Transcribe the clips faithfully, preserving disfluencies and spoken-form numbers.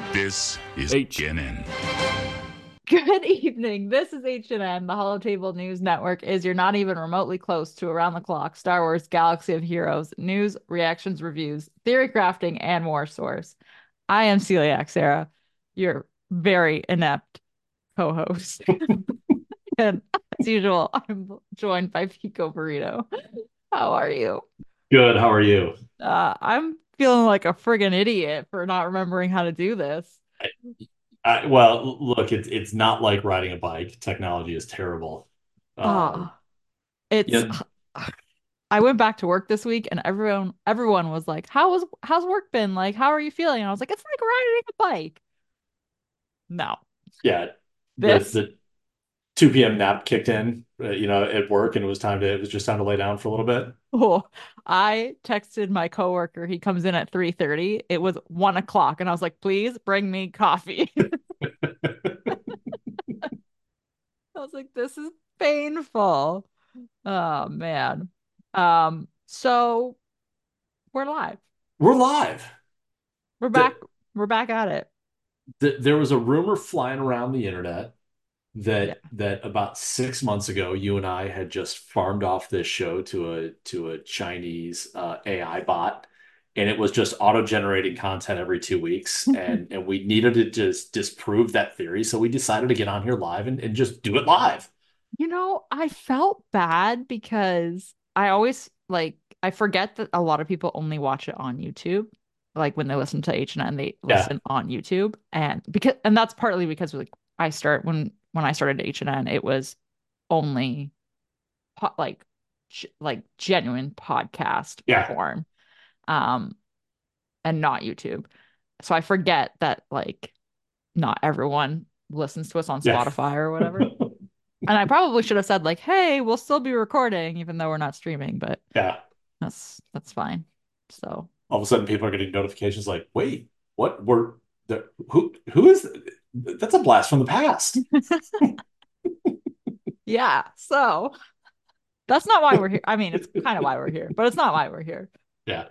This is H. N N. Good evening. This is H and N. The Holotable News Network is you're not even remotely close to around the clock Star Wars Galaxy of Heroes news, reactions, reviews, theory crafting, and more source. I am Celiac Sarah, your very inept co-host. And as usual, I'm joined by Pico Burrito. How are you? Good. How are you? Uh, I'm feeling like a friggin' idiot for not remembering how to do this. I, I, well, look, it's it's not like riding a bike. Technology is terrible. Um, Ah, it's yeah, I went back to work this week and everyone everyone was like, "How was how's work been? Like, how are you feeling?" And I was like, "It's like riding a bike." No. yeah. The This, the two p m nap kicked in, uh, you know, at work, and it was time to it was just time to lay down for a little bit. oh, I texted my coworker. He comes in at three thirty. It was one o'clock, and I was like, "Please bring me coffee." I was like, "This is painful." Oh man. Um, so we're live. We're live. We're The, back. We're back at it. the, there was a rumor flying around the internet Yeah. that that about six months ago, you and I had just farmed off this show to a to a Chinese uh, A I bot, and it was just auto-generating content every two weeks, and and we needed to just disprove that theory, so we decided to get on here live and, and just do it live. You know, I felt bad because I always like I forget that a lot of people only watch it on YouTube. Like when they listen to H and N, they Yeah, listen on YouTube. And because and that's partly because like I start when when I started H and N, it was only po like g like genuine podcast yeah, form. Um and not YouTube. So I forget that like not everyone listens to us on yeah, Spotify or whatever. And I probably should have said like, "Hey, we'll still be recording even though we're not streaming," but yeah. that's that's fine. So, All of a sudden, people are getting notifications like, "Wait, what? We're the who? Who is? That's a blast from the past." yeah. So, that's not why we're here. I mean, it's kind of why we're here, but it's not why we're here. Yeah.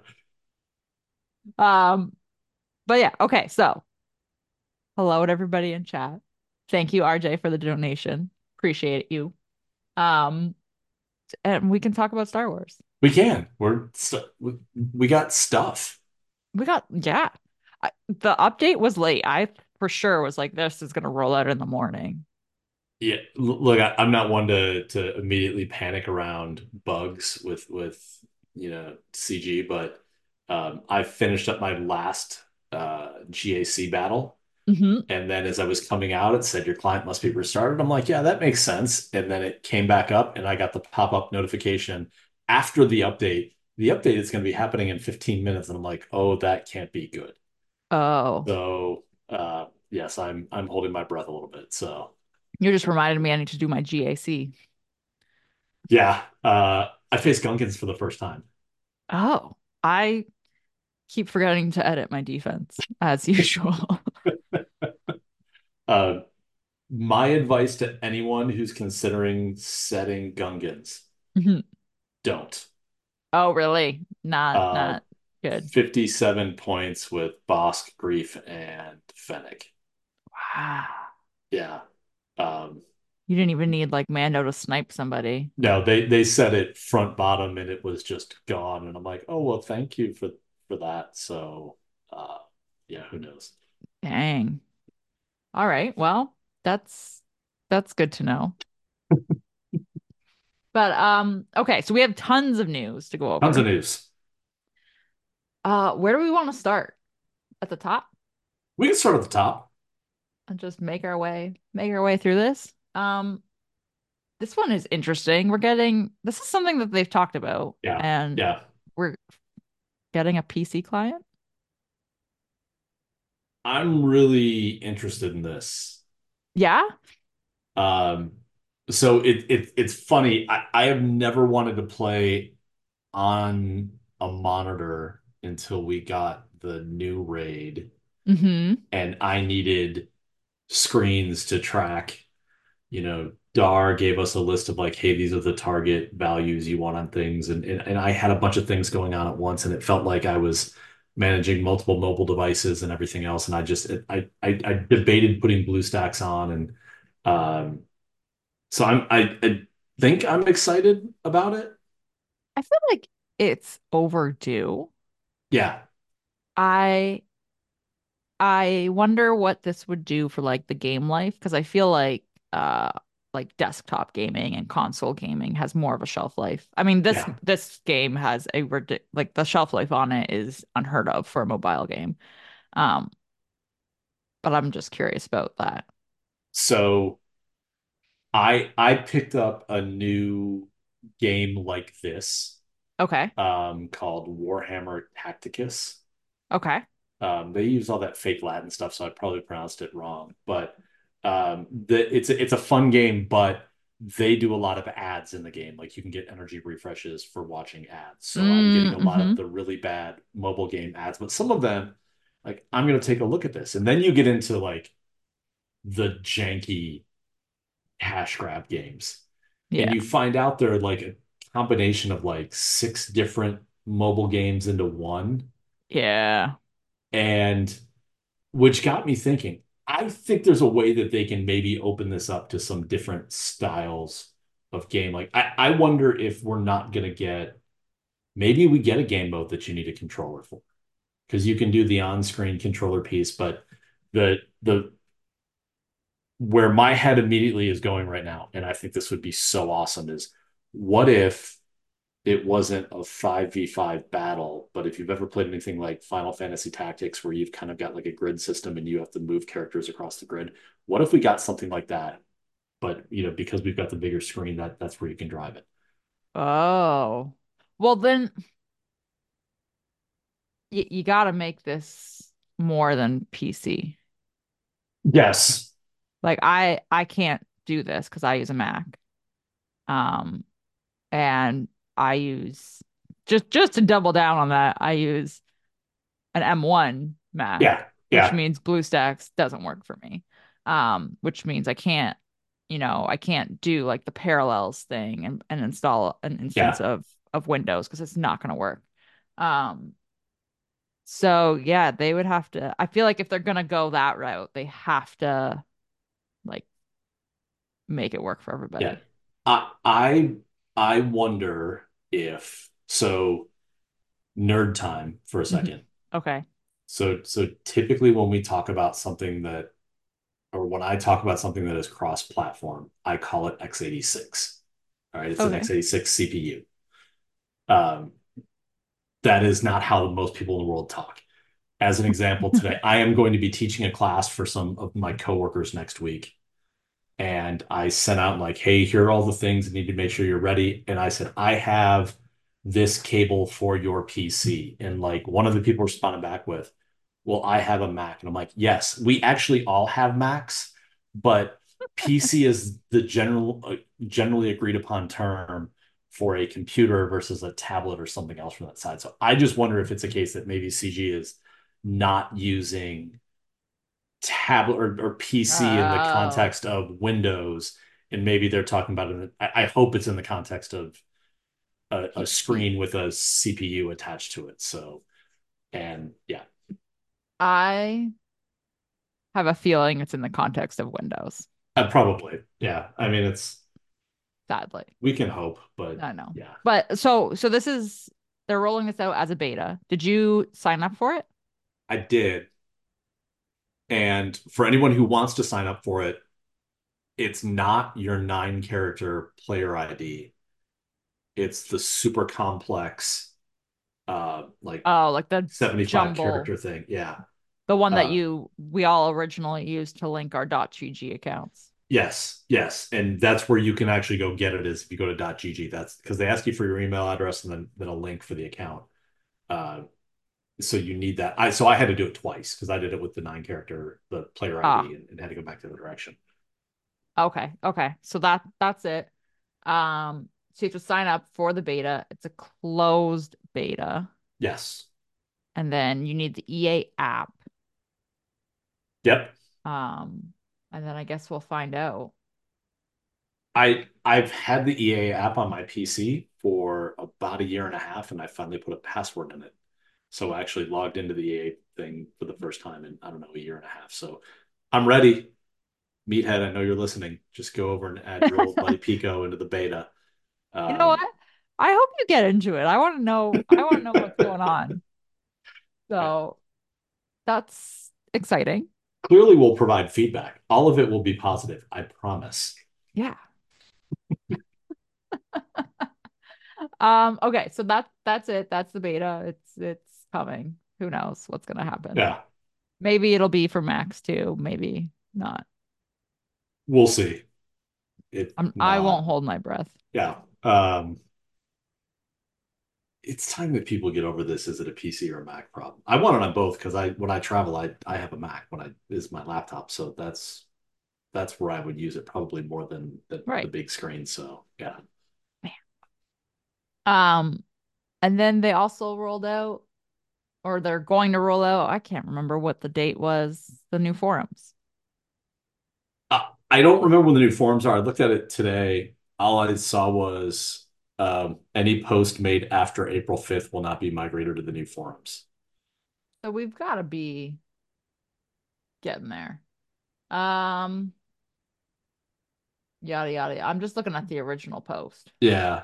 Um, but yeah, okay. So, hello to everybody in chat. Thank you, R J, for the donation. Appreciate you. Um, and we can talk about Star Wars. We can. We're st we, we got stuff. We got yeah. I, the update was late. I for sure was like, this is gonna roll out in the morning. Yeah, l- look, I, I'm not one to to immediately panic around bugs with with you know C G, but um, I finished up my last uh, G A C battle, Hmm. and then as I was coming out, it said your client must be restarted. I'm like, yeah, that makes sense. And then it came back up, and I got the pop up notification after the update. The update is going to be happening in fifteen minutes, and I'm like, oh, that can't be good. Oh. So uh, yes, I'm I'm holding my breath a little bit. So. You just reminded me I need to do my G A C. Yeah, uh, I faced Gunkins for the first time. Oh, I keep forgetting to edit my defense as usual. Uh, my advice to anyone who's considering setting Gungans, Mhm. don't. Oh, really? Not Uh, not good. fifty-seven points with Bosk, Grief, and Fennec. Wow. Yeah. Um, You didn't even need like Mando to snipe somebody. no, they they set it front bottom and it was just gone. And I'm like, oh well, thank you for for that. So uh, yeah, who knows? Dang. All right. Well, that's that's good to know. But um okay, so we have tons of news to go Tons of over. news. Uh where do we want to start? At the top We can start at the top. and just make our way make our way through this. Um This one is interesting. We're getting this is something that they've talked about, Yeah, and yeah. we're getting a P C client. I'm really interested in this. Yeah. Um, so it, it it's funny. I, I have never wanted to play on a monitor until we got the new raid, Mm-hmm. and I needed screens to track. You know, Dar gave us a list of like, hey, these are the target values you want on things, and and, and I had a bunch of things going on at once, and it felt like I was managing multiple mobile devices and everything else. And I just I I, I debated putting BlueStacks on, and um, so I'm I, I think I'm excited about it. I feel like it's overdue. Yeah, I I wonder what this would do for like the game life because I feel like uh like desktop gaming and console gaming has more of a shelf life. I mean this yeah. this game has a ridic like the shelf life on it is unheard of for a mobile game. Um, but I'm just curious about that. So I I picked up a new game like this Okay. um, called Warhammer Tacticus. Okay. Um, they use all that fake Latin stuff, so I probably pronounced it wrong. But um, the, it's a, it's a fun game, but they do a lot of ads in the game. Like you can get energy refreshes for watching ads. So I'm getting a lot Mm-hmm. of the really bad mobile game ads, but some of them, like I'm gonna take a look at this, and then you get into like the janky cash grab games, and Yeah. you find out they're like a combination of like six different mobile games into one, Yeah. and which got me thinking. I think there's a way that they can maybe open this up to some different styles of game. Like I, I wonder if we're not gonna get maybe we get a game mode that you need a controller for because you can do the on-screen controller piece, but the the where my head immediately is going right now, and I think this would be so awesome, is what if it wasn't a five v five battle, but if you've ever played anything like Final Fantasy Tactics, where you've kind of got like a grid system and you have to move characters across the grid, what if we got something like that? But you know, because we've got the bigger screen, that that's where you can drive it. Oh. Well, then y you got to make this more than P C. Yes. Like I I can't do this because I use a Mac. Um, and I use just just to double down on that, I use an M one Mac, Yeah. which Yeah. means BlueStacks doesn't work for me. Um, which means I can't, you know, I can't do like the parallels thing and, and install an instance Yeah. of of Windows because it's not going to work. Um, so yeah, they would have to. I feel like if they're gonna go that route, they have to like make it work for Yeah. everybody. I I I wonder if so nerd time for a Mhm. second. Okay. So so typically when we talk about something that or when I talk about something that is cross-platform, I call it x eighty-six. All right, it's an Okay. x eighty-six C P U. Um, that is not how most people in the world talk. As an example, today I am going to be teaching a class for some of my coworkers next week, and I sent out like, "Hey, here are all the things I need to make sure you're ready." And I said, "I have this cable for your P C," and like one of the people responded back with, "Well, I have a Mac." And I'm like, "Yes, we actually all have Macs, but P C is the general uh, generally agreed upon term for a computer versus a tablet or something else from that side." So I just wonder if it's a case that maybe C G is not using tablet or, or P C in the Oh, context of Windows, and maybe they're talking about it. I, I hope it's in the context of a, a P C. screen with a C P U attached to it. So, and yeah, I have a feeling it's in the context of Windows, uh, probably. Yeah. I mean, it's, sadly. we can hope, but I know. yeah, But so so this is they're rolling this out as a beta. Did you sign up for it? I did. And for anyone who wants to sign up for it, it's not your nine character player I D. It's the super complex, uh, like Oh, like the seventy-five jumble, character thing. Yeah. the one that Uh, you we all originally used to link our .gg accounts. Yes, yes, and that's where you can actually go get it is if you go to .gg. That's because they ask you for your email address and then then a link for the account. Uh, so you need that. I so I had to do it twice because I did it with the nine character the player I D Ah, and, and had to go back the other direction. okay. Okay. So that that's it. Um, so you have to sign up for the beta. It's a closed beta. Yes. And then you need the E A app. Yep. Um, and then I guess we'll find out. I I've had the E A app on my P C for about a year and a half, and I finally put a password in it. So I actually logged into the E A thing for the first time in, I don't know, a year and a half. So I'm ready. Meathead, I know you're listening. Just go over and add real Buddy Pico into the beta. You know what? Um, I hope you get into it. I want to know, I want to know what's going on. yeah. So that's exciting. Clearly, we'll provide feedback. All of it will be positive. I promise. Yeah. Um, okay, so that's that's it. That's the beta. It's it's coming. Who knows what's gonna happen? Yeah, Maybe it'll be for Max too, maybe not. we'll see. If I'm I not, won't hold my breath. yeah. Um, it's time that people get over this. Is it a P C or a Mac problem? I want it on both because I when I travel, I I have a Mac when I is my laptop, so that's that's where I would use it probably more than the, the Right. big screen. So yeah. Um, and then they also rolled out, or they're going to roll out, I can't remember what the date was, the new forums. Uh, I don't remember when the new forums are. I looked at it today. All I saw was um, any post made after April fifth will not be migrated to the new forums. So we've got to be getting there. Um, yada yada. yada. I'm just looking at the original post. Yeah.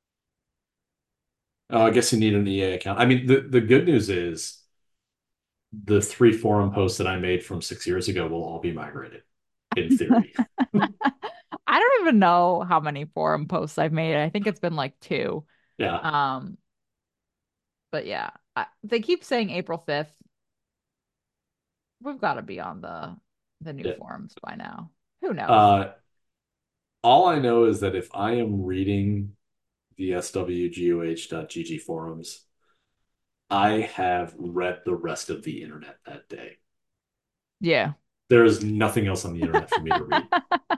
Oh, I guess you need an E A account. I mean, the, the good news is the three forum posts that I made from six years ago will all be migrated in theory. I don't even know how many forum posts I've made. I think it's been like two. Yeah. Um, but yeah, I, they keep saying April fifth. We've got to be on the the new Yeah. forums by now. Who knows? Uh, all I know is that if I am reading the S W G O H dot G G forums, I have read the rest of the internet that day. Yeah. There is nothing else on the internet for me to read.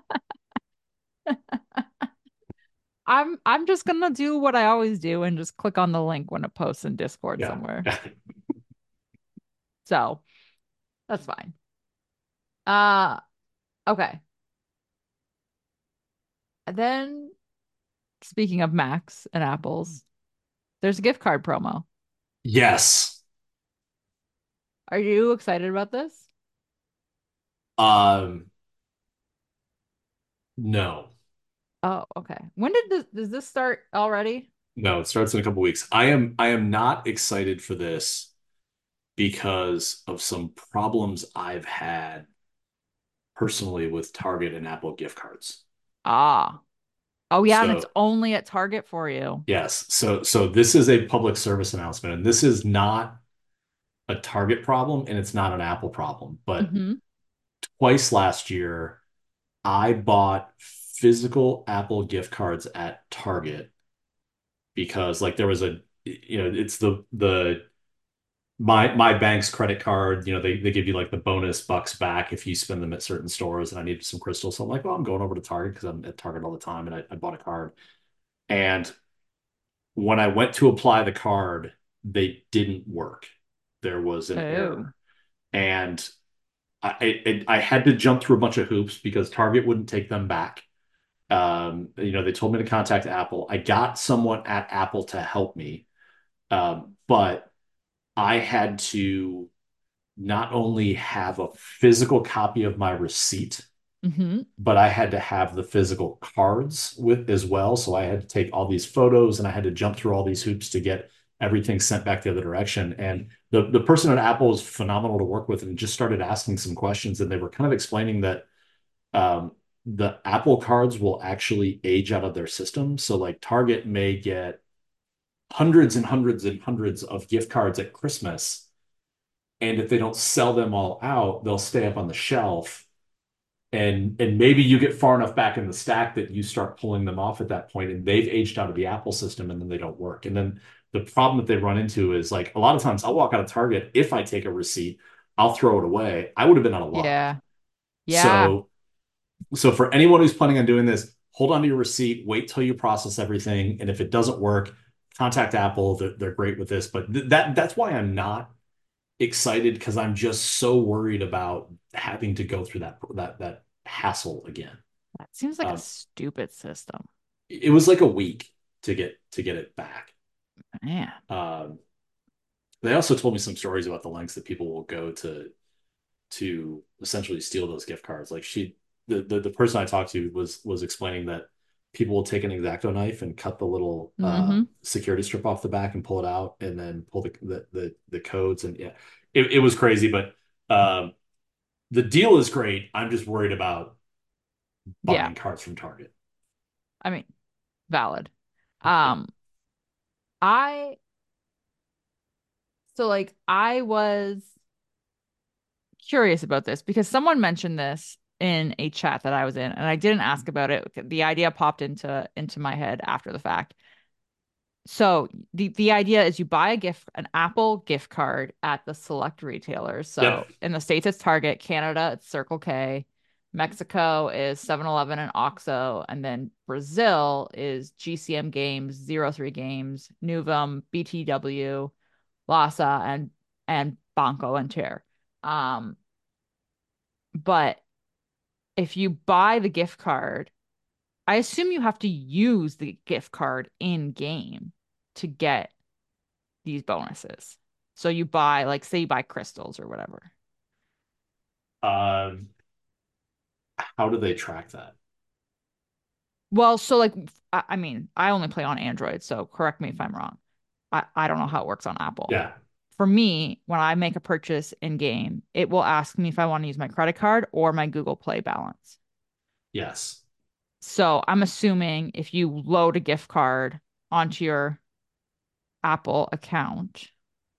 I'm I'm just gonna do what I always do and just click on the link when it posts in Discord Yeah. somewhere. So that's fine. Uh okay. And then speaking of Macs and Apples, there's a gift card promo. Yes. Are you excited about this? Um, no. Oh, okay. When did this does this start already? No, it starts in a couple weeks. I am I am not excited for this because of some problems I've had personally with Target and Apple gift cards. Ah. Oh yeah, and it's So, only at Target for you. yes. So so this is a public service announcement and this is not a Target problem and it's not an Apple problem, but Hmm. twice last year I bought physical Apple gift cards at Target because like there was a you know it's the the my my bank's credit card, you know, they they give you like the bonus bucks back if you spend them at certain stores. And I needed some crystals. So I'm like, well, I'm going over to Target because I'm at Target all the time. And I, I bought a card. And when I went to apply the card, they didn't work. There was an Oh. error. And I, it, I had to jump through a bunch of hoops because Target wouldn't take them back. Um, you know, they told me to contact Apple. I got someone at Apple to help me. Um, but I had to not only have a physical copy of my receipt, Hmm. but I had to have the physical cards with as well. So I had to take all these photos and I had to jump through all these hoops to get everything sent back the other direction. And the, the person at Apple was phenomenal to work with and just started asking some questions. And they were kind of explaining that um, the Apple cards will actually age out of their system. So like Target may get hundreds and hundreds and hundreds of gift cards at Christmas. And if they don't sell them all out, they'll stay up on the shelf. And and maybe you get far enough back in the stack that you start pulling them off at that point, and they've aged out of the Apple system, and then they don't work. And then the problem that they run into is like a lot of times I'll walk out of Target if I take a receipt, I'll throw it away. I would have been out of luck. Yeah. Yeah. So so for anyone who's planning on doing this, hold on to your receipt, wait till you process everything, and if it doesn't work, contact Apple. They're, they're great with this, but th- that that's why I'm not excited because I'm just so worried about having to go through that that that hassle again. That seems like a Um, stupid system. it was like a week to get to get it back. Man. Um, They also told me some stories about the lengths that people will go to to essentially steal those gift cards. Like she, the the, the person I talked to was was explaining that people will take an X-Acto knife and cut the little uh, Hmm. security strip off the back and pull it out, and then pull the the the, the codes. And yeah, it, it was crazy. But um, the deal is great. I'm just worried about Yeah, buying cards from Target. I mean, valid. Yeah. Um, I so like I was curious about this because someone mentioned this in a chat that I was in, and I didn't ask about it. The idea popped into into my head after the fact. So the the idea is you buy a gift, an Apple gift card at the select retailers. Yep. So in the States, it's Target, Canada, it's Circle K, Mexico is Seven Eleven and OXXO, and then Brazil is G C M Games, Zero Three Games, Nuvum, B T W, Lasa, and and Banco and Chair. Um, but if you buy the gift card, I assume you have to use the gift card in game to get these bonuses. So you buy, like, say you buy crystals or whatever. Um, how do they track that? Well, so like, I, I mean, I only play on Android, so correct me if I'm wrong. I, I don't know how it works on Apple. Yeah. For me, when I make a purchase in game, it will ask me if I want to use my credit card or my Google Play balance. Yes. So I'm assuming if you load a gift card onto your Apple account,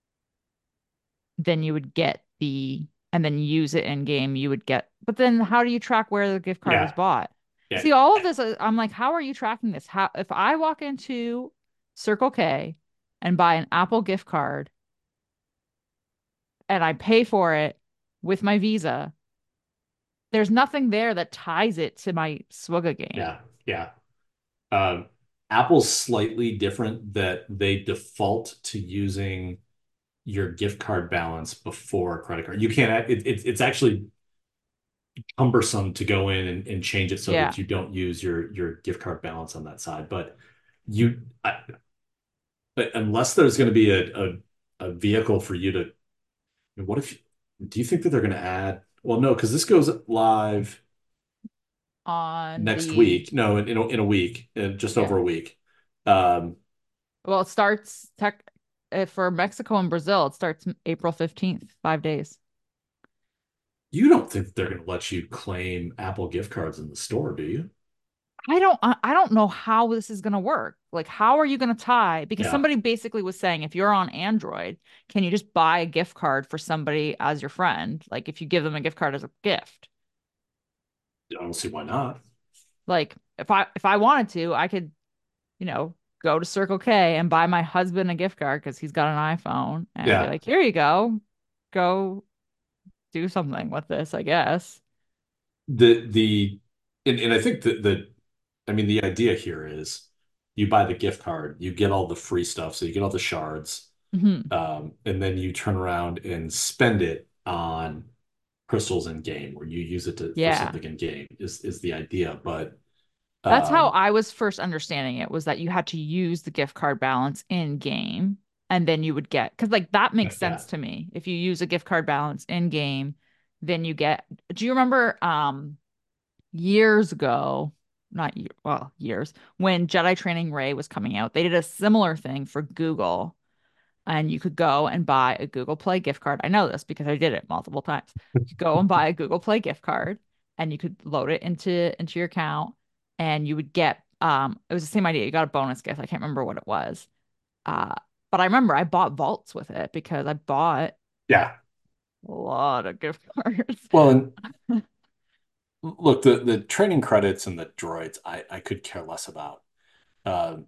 then you would get the, and then use it in game, you would get, but then how do you track where the gift card was Yeah. bought? Yeah. See, all of this, uh, I'm like, how are you tracking this? How, if I walk into Circle K and buy an Apple gift card and I pay for it with my Visa, there's nothing there that ties it to my Swigga game. Yeah. Yeah. Um, Apple's slightly different that they default to using your gift card balance before a credit card. You can't, it, it, it's actually cumbersome to go in and, and change it so Yeah. that you don't use your, your gift card balance on that side. But you, I, but unless there's going to be a, a, a vehicle for you to, what if, do you think that they're going to add, well, no, because this goes live On next the, week. No, in, in a, in a week, in just yeah. over a week. Um, Well, it starts tech uh, for Mexico and Brazil, it starts April fifteenth, five days. You don't think they're going to let you claim Apple gift cards in the store, do you? I don't I I don't know how this is going to work. Like, how are you going to tie? Because Yeah, somebody basically was saying if you're on Android, can you just buy a gift card for somebody as your friend? Like, if you give them a gift card as a gift. I don't see why not. Like, if I if I wanted to, I could, you know, go to Circle K and buy my husband a gift card because he's got an iPhone and be Yeah, like, here you go. Go do something with this, I guess. the the and, and I think that the I mean the idea here is you buy the gift card, you get all the free stuff, so you get all the shards, Hmm. um, and then you turn around and spend it on crystals in game, or you use it to for Yeah. something in game is is the idea. But That's how um, I was first understanding it, was that you had to use the gift card balance in game and then you would get, because like that makes yeah, sense to me. If you use a gift card balance in game, then you get, do you remember um years ago, not ye- well, years, when Jedi Training Ray was coming out, they did a similar thing for Google and you could go and buy a Google Play gift card. I know this because I did it multiple times. You could go and buy a Google Play gift card and you could load it into into your account and you would get um it was the same idea. You got a bonus gift. I can't remember what it was. Uh but I remember I bought vaults with it because I bought yeah. a lot of gift cards. Well, and look, the the training credits and the droids, I I could care less about. Um,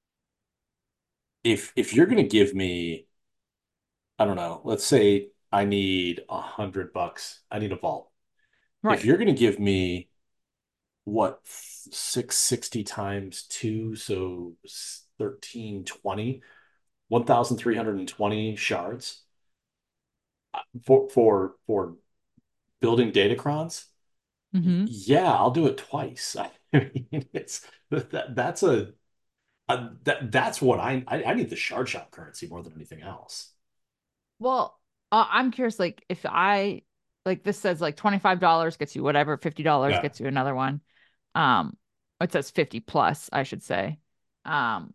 if if you're going to give me, I don't know, let's say I need a hundred bucks, I need a vault. If Right. you're going to give me what six sixty times two, so thirteen twenty, one thousand three hundred twenty shards for for for building datacrons, Hmm. yeah, I'll do it twice. I mean, it's that that's a Uh, that that's what I, I I need the shard shop currency more than anything else. Well, uh, I'm curious, like if I like this says like twenty-five dollars gets you whatever, fifty dollars Yeah, gets you another one. Um, it says fifty plus, I should say. Um,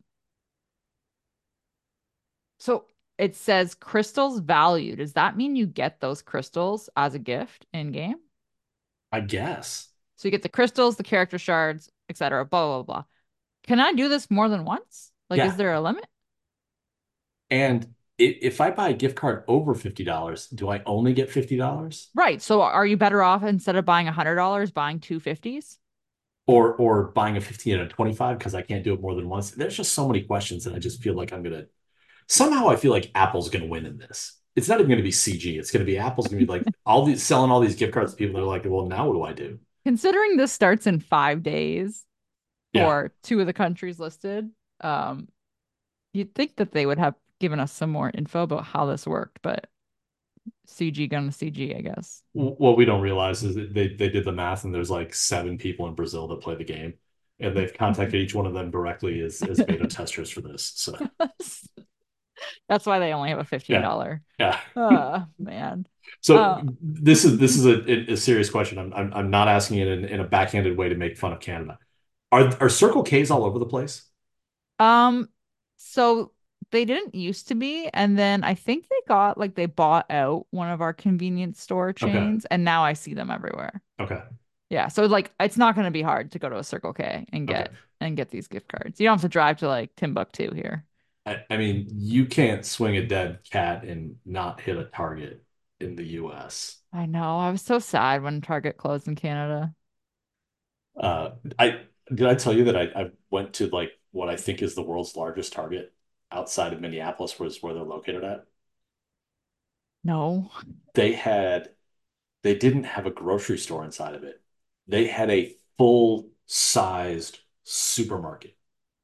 so it says crystals value. Does that mean you get those crystals as a gift in game? I guess. So you get the crystals, the character shards, et cetera. Blah blah blah. Can I do this more than once? Like, is Yeah. there a limit? And i- if I buy a gift card over fifty dollars do I only get fifty dollars? Right. So are you better off instead of buying a hundred dollars, buying two fifties? Or or buying a fifty and a twenty-five because I can't do it more than once? There's just so many questions and I just feel like I'm gonna somehow I feel like Apple's gonna win in this. It's not even gonna be C G. It's gonna be Apple's gonna be like all these selling all these gift cards to people. They're like, well, now what do I do? Considering this starts in five days Yeah. for two of the countries listed, um, you'd think that they would have given us some more info about how this worked, but C G gonna C G, I guess. What we don't realize is that they they did the math and there's like seven people in Brazil that play the game, and they've contacted each one of them directly as as beta testers for this. So That's why they only have a yeah, fifteen dollars. yeah. Oh, man. So Uh, this is this is a, a serious question. I'm I'm, I'm not asking it in, in a backhanded way to make fun of Canada. Are are Circle K's all over the place? um, so they didn't used to be, and then I think they got like they bought out one of our convenience store Okay, chains, and now I see them everywhere. okay, Yeah, so like it's not going to be hard to go to a Circle K and okay. get and get these gift cards. You don't have to drive to like Timbuktu here. I, I mean, you can't swing a dead cat and not hit a target in the U S. I know. I was so sad when Target closed in Canada. Uh, I did I tell you that I, I went to like what I think is the world's largest Target outside of Minneapolis, was where they're located at. No. They had they didn't have a grocery store inside of it. They had a full sized supermarket.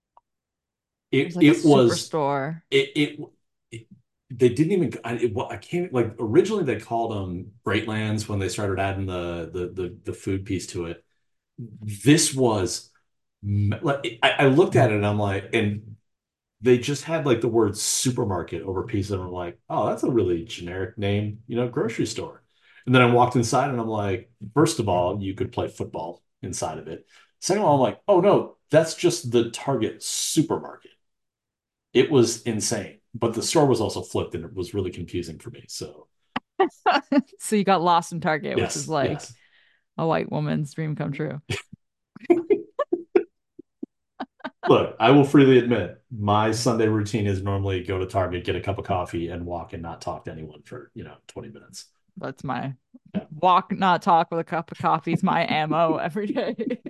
It was It like a it was superstore. it it, it they didn't even I, it, I can't like originally they called them Greatlands when they started adding the the the, the food piece to it. This was like I, I looked at it and I'm like, and they just had like the word supermarket over a piece of it. I'm like, oh, that's a really generic name, you know, grocery store. And then I walked inside and I'm like, first of all, you could play football inside of it. Second of all, I'm like, oh no, that's just the Target supermarket. It was insane. But the store was also flipped and it was really confusing for me. So So you got lost in Target, which is yes, like yes. a white woman's dream come true. Look, I will freely admit my Sunday routine is normally go to Target, get a cup of coffee, and walk and not talk to anyone for, you know, twenty minutes. That's my Yeah. walk, not talk with a cup of coffee is my M O every day.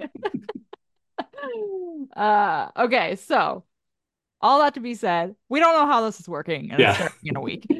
Uh, okay, so all that to be said, we don't know how this is working, and it's Yeah. starting in a week.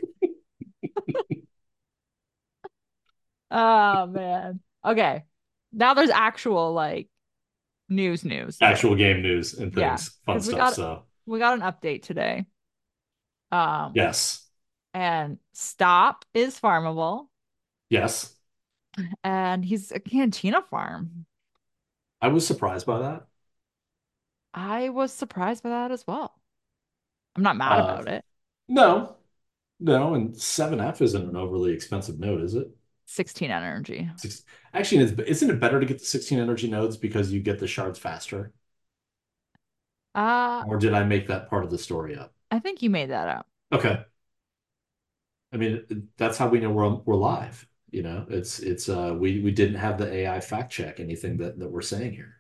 Oh man. Okay. Now there's actual like news news though. Actual game news and Yeah. things, fun Because we stuff. got So we got an update today. Um, yes, and Stop is farmable, yes, and he's a Cantina farm. I was surprised by that. I was surprised by that as well. I'm not mad Uh, about it. no, no, and seven F isn't an overly expensive node, is it? sixteen energy. Six, actually, it's, isn't it better to get the sixteen energy nodes because you get the shards faster? Uh, Or did I make that part of the story up? I think you made that up. Okay. I mean, that's how we know we're we're live. You know, it's it's uh we we didn't have the A I fact check anything that that we're saying here.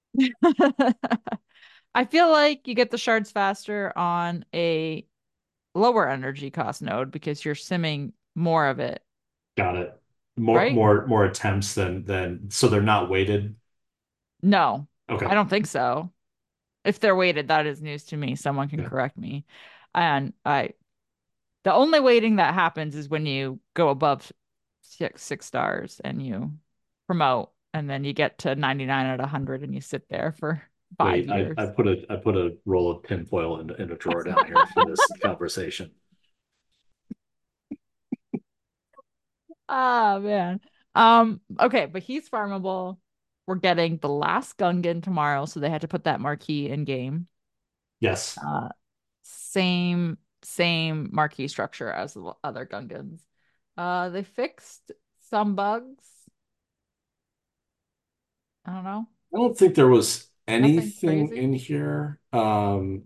I feel like you get the shards faster on a lower energy cost node because you're simming more of it, Got it. More right? more more attempts than than so they're not weighted. No, I Okay. don't think so. If they're weighted, that is news to me. Someone can Yeah. correct me. And I, the only weighting that happens is when you go above six six stars and you promote, and then you get to ninety-nine out of one hundred and you sit there for five Wait, I, I years. put a I put a roll of tinfoil in, in a drawer down here for this conversation. Ah, man. Um, okay, but he's farmable. We're getting the last Gungan tomorrow, so they had to put that marquee in game. Yes. Uh, same. same marquee structure as the other Gungans. Uh, they fixed some bugs. I don't know. I don't think there was Nothing anything crazy. in here. Um,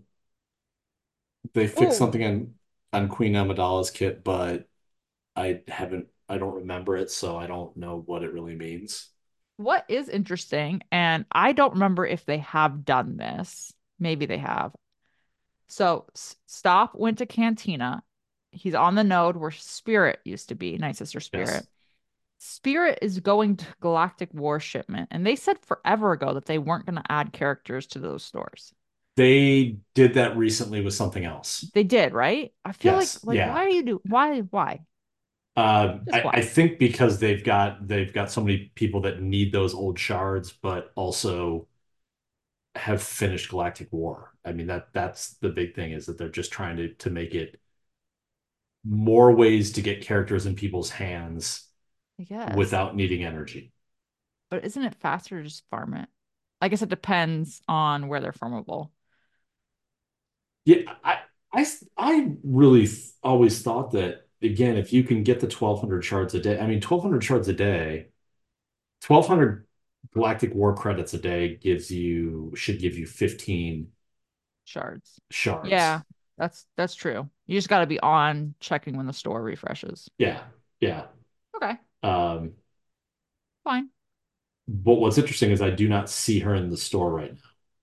they fixed Oh, something on on Queen Amidala's kit, but I haven't. I don't remember it, so I don't know what it really means. what is interesting, and I don't remember if they have done this. Maybe they have. So S- Stop went to Cantina. He's on the node where Spirit used to be, Night Sister Spirit. Yes. Spirit is going to Galactic War Shipment, and they said forever ago that they weren't going to add characters to those stores. They did that recently with something else. They did, right? I feel like Yes. like Yeah. why are you do why why? Um, Just I, I why? think because they've got they've got so many people that need those old shards, but also have finished Galactic War. I mean that that's the big thing is that they're just trying to to make it more ways to get characters in people's hands I guess. without needing energy. But isn't it faster to just farm it? I guess it depends on where they're farmable. Yeah, I I I really th always thought that again, if you can get the twelve hundred shards a day, I mean twelve hundred shards a day, twelve hundred Galactic War credits a day gives you should give you fifteen Shards. Yeah, shards. that's that's true. You just got to be on checking when the store refreshes. Yeah, yeah. Okay, Um, fine. but what's interesting is I do not see her in the store right now.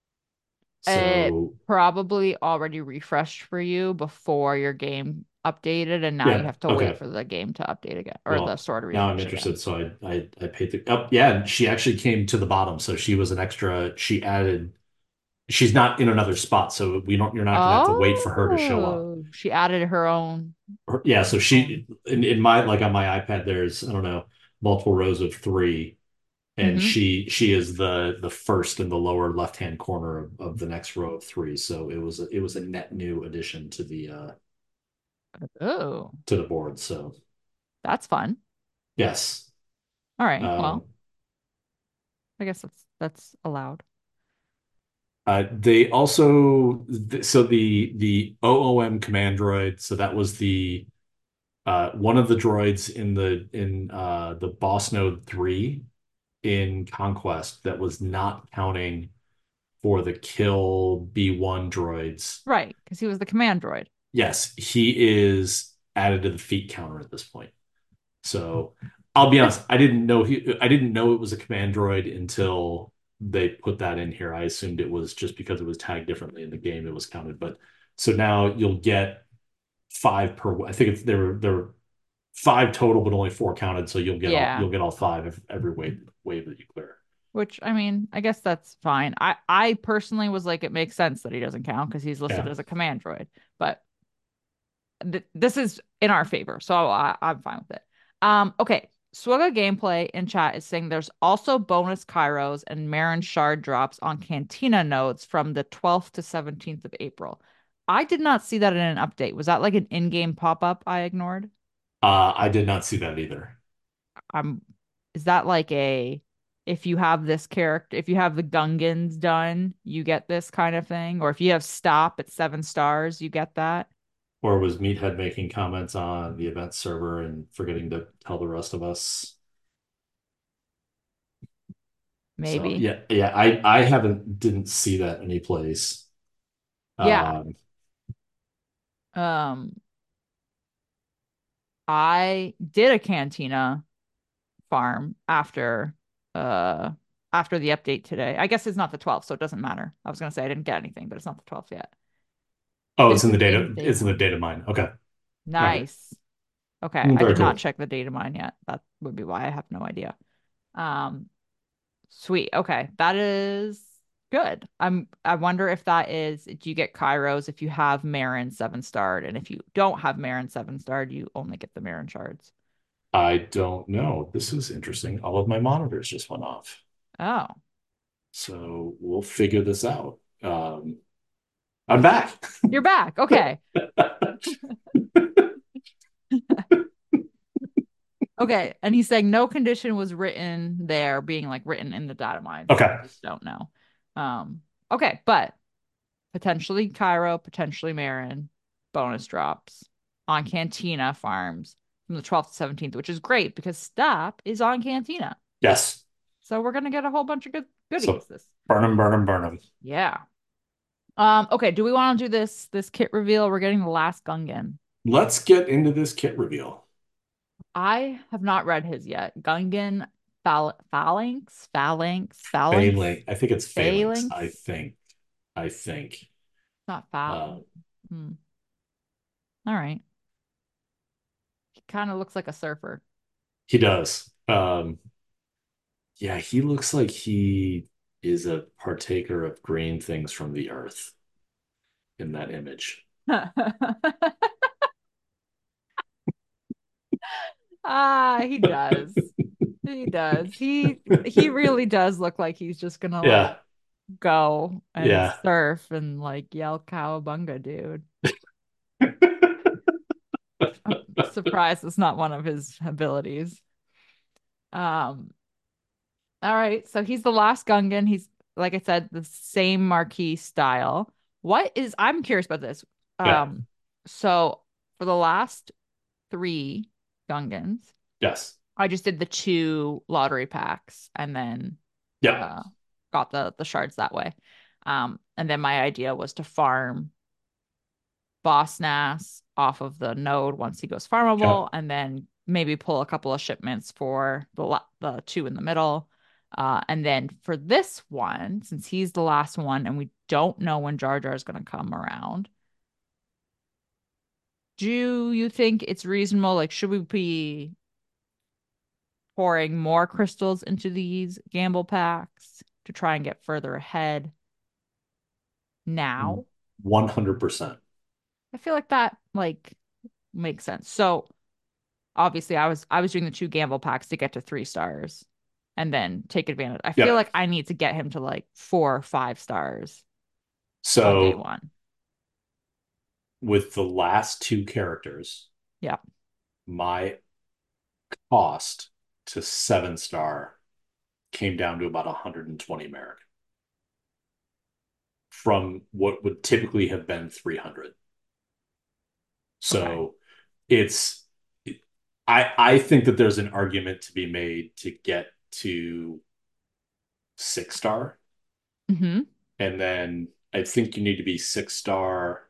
It So probably already refreshed for you before your game updated, and now you yeah, have to wait okay. for the game to update again or the Well, store to now I'm refresh again. interested. So I I I paid the oh yeah, and she actually came to the bottom. So she was an extra. She added. She's not in another spot, so we don't. You're not going to have to wait for her to show up. Oh, she added her own. Her- yeah. So own. she in, in my like on my iPad, there's I don't know multiple rows of three, and Mm-hmm. she she is the the first in the lower left hand corner of, of the next row of three. So it was a, it was a net new addition to the uh Oh, to the board. So that's fun. yes. All right. Um, Well, I guess that's that's allowed. Uh, they also so the the O O M command droid. So that was the uh, one of the droids in the in uh, the boss node three in Conquest that was not counting for the kill B one droids. Right, because he was the command droid. Yes, he is added to the feat counter at this point. So I'll be honest, I didn't know he I didn't know it was a command droid until they put that in here. I assumed it was just because it was tagged differently in the game, it was counted. But so now you'll get five per I think it's there were there were five total, but only four counted. So you'll get all Yeah. you'll get all five of every wave wave that you clear. Which I mean, I guess that's fine. I I personally was like, it makes sense that he doesn't count because he's listed Yeah. as a command droid. But th this is in our favor, so I, I'm fine with it. Um, okay. Swugga gameplay in chat is saying there's also bonus Kairos and Marin shard drops on Cantina nodes from the twelfth to seventeenth of April. I did not see that in an update. Was that like an in-game pop-up I ignored? Uh, I did not see that either. I'm Is that like a if you have this character, if you have the Gungans done, you get this kind of thing? Or if you have stop at seven stars, you get that? Or was Meathead making comments on the event server and forgetting to tell the rest of us? So Maybe. yeah, yeah, I I haven't didn't see that anyplace. Yeah. Um, Um, I did a cantina farm after uh after the update today. I guess it's not the twelfth, so it doesn't matter. I was gonna say I didn't get anything, but it's not the twelfth yet. oh, This it's in is the in data. day It's in the one. data mine. Okay. Okay. Nice. Okay. Mm, I very did not cool. check the data mine yet. That would be why I have no idea. Um, Sweet. Okay. That is good. I'm I wonder if that is do you get Kairos if you have Marin seven starred, and if you don't have Marin seven starred, you only get the Marin shards. I don't know. This is interesting. All of my monitors just went off. Oh, So we'll figure this out. Um, I'm back. you're back. Okay. Okay. And he's saying no condition was written there, being like written in the data mine, so we Okay. just don't know. Um, okay, but potentially Cairo, potentially Marin. bonus drops on Cantina farms from the twelfth to seventeenth, which is great because Stop is on Cantina. Yes. So we're gonna get a whole bunch of good goodies So this. burn them, burn them, burn them. Yeah. Um, okay, do we want to do this this kit reveal? We're getting the last Gungan. Let's get into this kit reveal. I have not read his yet. Gungan Phal Phalanx, Phalanx, Phalanx, Phalanx. I think it's Phalanx. I Phalanx. think. I think. Not Phal. Uh, Hmm. All right. He kind of looks like a surfer. he does. Um, yeah, he looks like he is a partaker of green things from the earth in that image. Ah, he does. He does. He he really does look like he's just gonna like Yeah. go and Yeah. surf and like yell cowabunga, dude. I'm surprised it's not one of his abilities. Um, all right, so he's the last Gungan. He's like I said, the same marquee style. What is I'm curious about this. Yeah. Um, so for the last three Gungans, Yes. I just did the two lottery packs and then Yep. uh got the the shards that way. Um, and then my idea was to farm Boss Nass off of the node once he goes Okay. farmable, and then maybe pull a couple of shipments for the the two in the middle. Uh, and then for this one, since he's the last one, and we don't know when Jar Jar is going to come around, do you think it's reasonable? Like, should we be pouring more crystals into these gamble packs to try and get further ahead now? one hundred percent. I feel like that like makes sense. So obviously I was I was doing the two gamble packs to get to three stars and then take advantage. I feel Yep. like I need to get him to like four or five stars on day So one. with the last two characters, Yeah. my cost to seven star came down to about one hundred twenty American from what would typically have been three hundred. Okay. So it's I I think that there's an argument to be made to get to six star, Mm-hmm. and then I think you need to be six star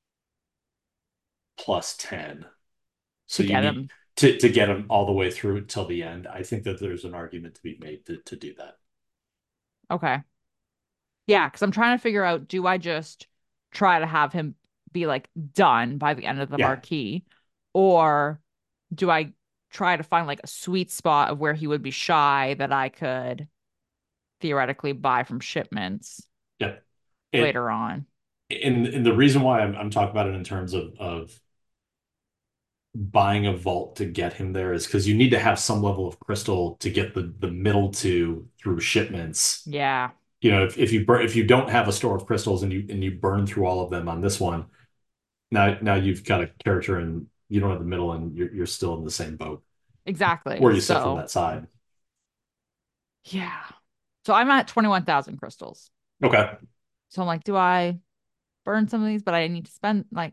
plus ten. To So you get need him. to to get them all the way through till the end. I think that there's an argument to be made to to do that. Okay. Yeah, because I'm trying to figure out, do I just try to have him be like done by the end of the Yeah. marquee, or do I try to find like a sweet spot of where he would be shy that I could theoretically buy from shipments Yep. It later on? and, and the reason why I'm, I'm talking about it in terms of of buying a vault to get him there is because you need to have some level of crystal to get the the middle two through shipments. Yeah, You know, if, if you burn if you don't have a store of crystals and you and you burn through all of them on this one, now now you've got a character and you don't have the middle and you're you're still in the same boat exactly. where you sit from So, that side. yeah. So I'm at twenty-one thousand crystals. Okay. So I'm like, do I burn some of these? But I need to spend like,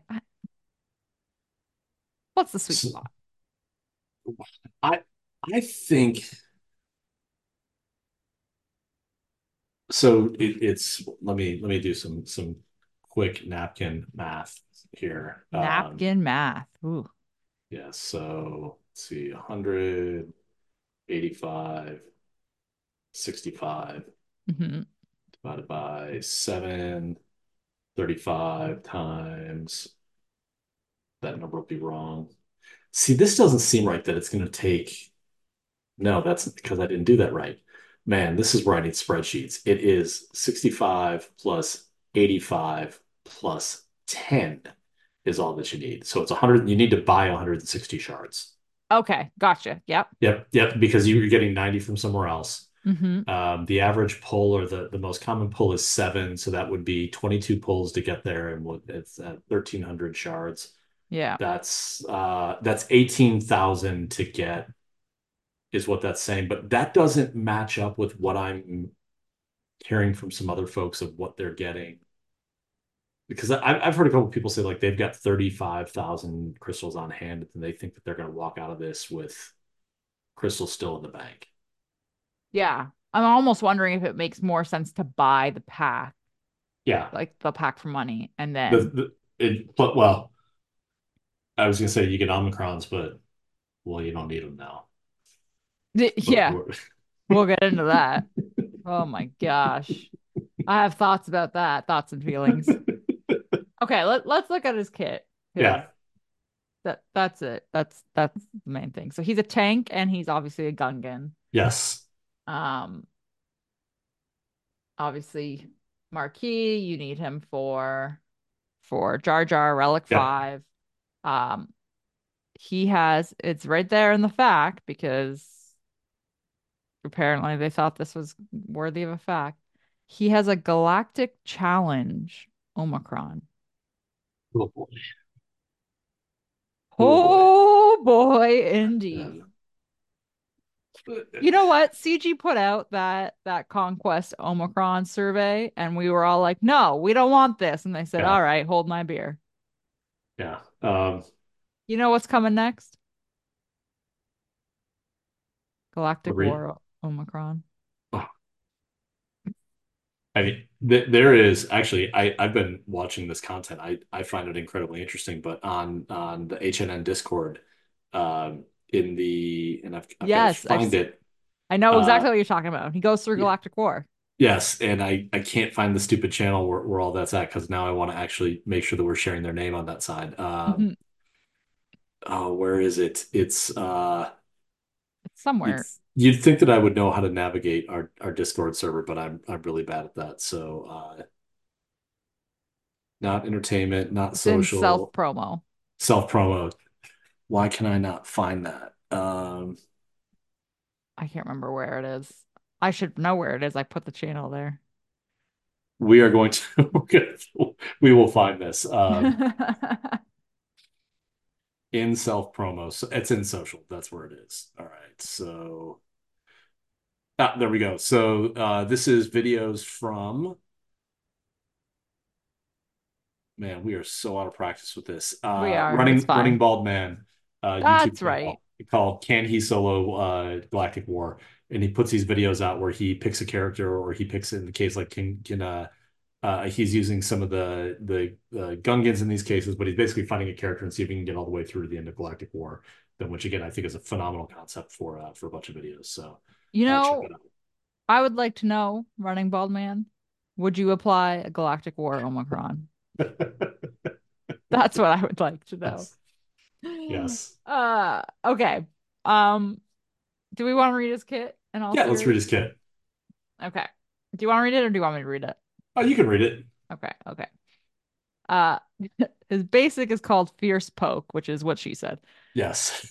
what's the sweet So spot? I I think so it, it's let me let me do some some quick napkin math here. Um Napkin math. Ooh. yeah, so let's see, one hundred eighty-five, sixty-five Hmm. divided by seven, thirty-five times that number will be wrong. See, this doesn't seem right that it's going to take. No, that's because I didn't do that right. Man, this is where I need spreadsheets. It is sixty-five plus eighty-five plus ten is all that you need. So it's one hundred. You need to buy one hundred sixty shards. Okay, gotcha. Yep. Yep, yep, because you're getting ninety from somewhere else. Hmm. Um, the average pull or the, the most common pull is seven, so that would be twenty-two pulls to get there, and what it's at thirteen hundred shards. Yeah. That's uh that's eighteen thousand to get is what that's saying, but that doesn't match up with what I'm hearing from some other folks of what they're getting because I, I've heard a couple people say like they've got thirty-five thousand crystals on hand, and they think that they're going to walk out of this with crystals still in the bank. Yeah. I'm almost wondering if it makes more sense to buy the pack, Yeah, like the pack for money, and the, then the it, but well, I was going to say you get Omicrons, but well, you don't need them now. But yeah, we'll get into that. Oh my gosh. I have thoughts about that, thoughts and feelings. Okay, let, let's look at his kit because yeah, that that's it. That's that's the main thing. So he's a tank and he's obviously a Gungan. yes, Um, obviously Marquis, you need him for for Jar Jar Relic yeah. five. Um, he has it's right there in the fact because apparently they thought this was worthy of a fact. He has a galactic challenge Omicron. Oh boy, oh boy. Oh boy, Yeah. indeed. You know what? C G put out that that Conquest Omicron survey, and we were all like, "No, we don't want this." And they said, Yeah, "All right, hold my beer." yeah. Um, You know what's coming next? but Galactic re War Omicron. oh, I mean, th there is actually I I've been watching this content. I I find it incredibly interesting. But on on the H N N Discord, um, in the and I've I've got to Yes, I've find s- it. I know Uh, exactly what you're talking about. He goes through yeah, Galactic War. yes, and I I can't find the stupid channel where, where all that's at because now I want to actually make sure that we're sharing their name on that side. Um, Mhm. oh, where is it? It's uh, It's somewhere. it's you'd think that I would know how to navigate our our Discord server, but I'm I'm really bad at that. So uh, not entertainment, not It's in self social, promo. self promo. Why can I not find that? Um, I can't remember where it is. I should know where it is. I put the channel there. we are going to we're gonna, we will find this um, in self promo. So it's in social. That's where it is. All right. So ah, there we go. So uh, this is videos from man. We are so out of practice with this. We Uh, are. It's running running fine. bald man uh, YouTube That's right. channel called Can He Solo uh, Galactic War, and he puts these videos out where he picks a character or he picks in the case like can can uh, Uh, he's using some of the the uh, Gungans in these cases, but he's basically finding a character and see if he can get all the way through to the end of Galactic War. Then, which again I think is a phenomenal concept for uh, for a bunch of videos. So You uh, check know, that I would like to know, running bald man, would you apply a Galactic War Omicron? out. That's what I would like to know. Yes, yes, Uh, okay. Um, do we want to read his kit in all yeah. Let's read series? his kit. Okay. Do you want to read it or do you want me to read it? Oh, you can read it. Okay, okay. Uh, his basic is called Fierce Poke, which is what she said. Yes.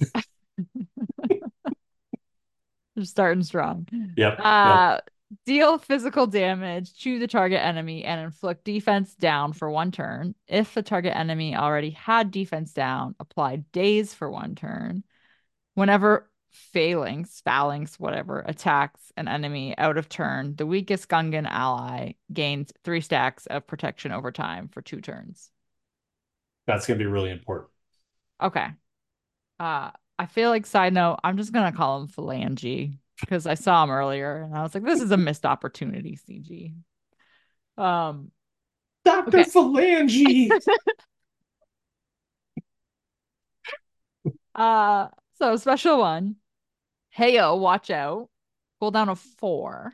Just starting strong. Yep. Yep. Uh, deal physical damage to the target enemy and inflict defense down for one turn. If the target enemy already had defense down, apply daze for one turn. Whenever phalanx, phalanx, whatever, attacks an enemy out of turn, the weakest Gungan ally gains three stacks of protection over time for two turns. That's gonna be really important. Okay. Uh, I feel like side note, I'm just gonna call him Phalange because I saw him earlier and I was like, this is a missed opportunity, C G. Um, Doctor okay. Phalange. Uh, so special one. Heyo, watch out. Cooldown of four.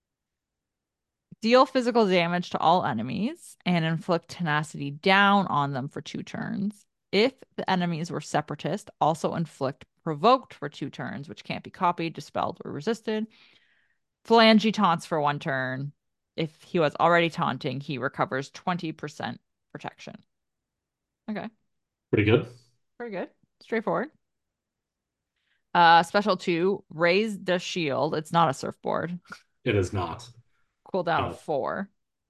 Deal physical damage to all enemies and inflict tenacity down on them for two turns. If the enemies were separatist, also inflict provoked for two turns, which can't be copied, dispelled, or resisted. Phalange taunts for one turn. If he was already taunting, he recovers twenty percent protection. Okay, Pretty good. pretty good. Straightforward. Uh, special two, raise the shield. It's not a surfboard. It is not. Cooldown of Uh, four.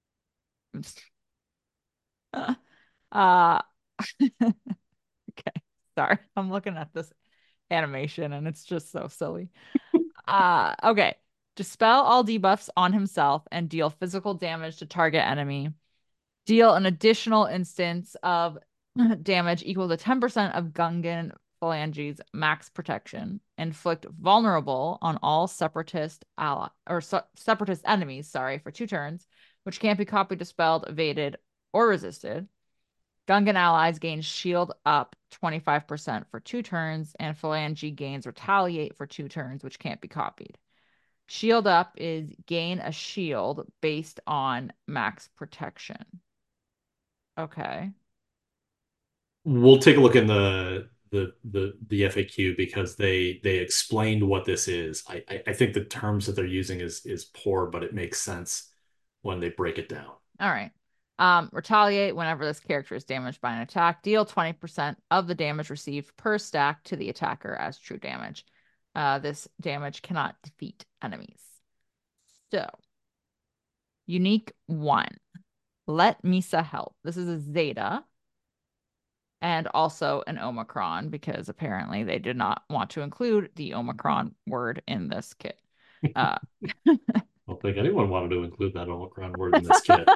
uh, okay. Sorry. I'm looking at this animation and it's just so silly. Uh, okay. Dispel all debuffs on himself and deal physical damage to target enemy. Deal an additional instance of damage equal to ten percent of Gungan phalanges max protection. Inflict vulnerable on all separatist ally or se separatist enemies, sorry, for two turns, which can't be copied, dispelled, evaded, or resisted. Gungan allies gain shield up twenty-five percent for two turns, and phalange gains retaliate for two turns, which can't be copied. Shield up is gain a shield based on max protection. Okay. We'll take a look in the the the the F A Q because they they explained what this is. I I, I think the terms that they're using is is poor, but it makes sense when they break it down. All right. Um, retaliate whenever this character is damaged by an attack. Deal twenty percent of the damage received per stack to the attacker as true damage. Uh, this damage cannot defeat enemies. So, unique one. Let Misa help. This is a Zeta and also an Omicron because apparently they did not want to include the Omicron word in this kit. Uh, I don't think anyone wanted to include that Omicron word in this kit.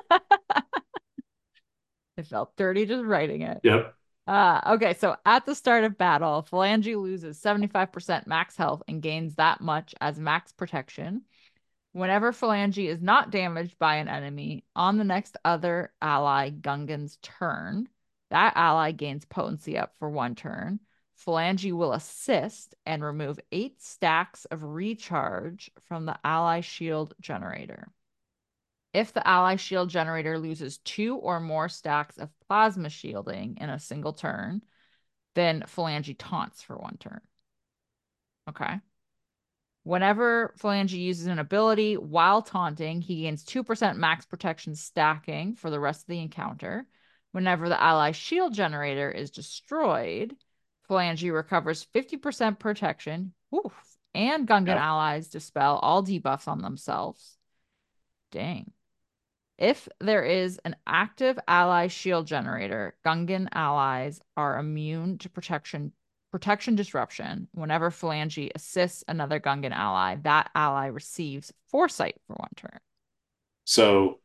It felt dirty just writing it. Yep. Uh, okay, so at the start of battle, Phalange loses seventy-five percent max health and gains that much as max protection. Whenever Phalange is not damaged by an enemy on the next other ally Gungan's turn, that ally gains potency up for one turn. Phalange will assist and remove eight stacks of recharge from the ally shield generator. If the ally shield generator loses two or more stacks of plasma shielding in a single turn, then Phalange taunts for one turn. Okay. Whenever Phalange uses an ability while taunting, he gains two percent max protection stacking for the rest of the encounter. Whenever the ally shield generator is destroyed, Phalange recovers fifty percent protection. Oof, and Gungan Yep. allies dispel all debuffs on themselves. Dang. If there is an active ally shield generator, Gungan allies are immune to protection protection disruption. Whenever Phalange assists another Gungan ally, that ally receives foresight for one turn. So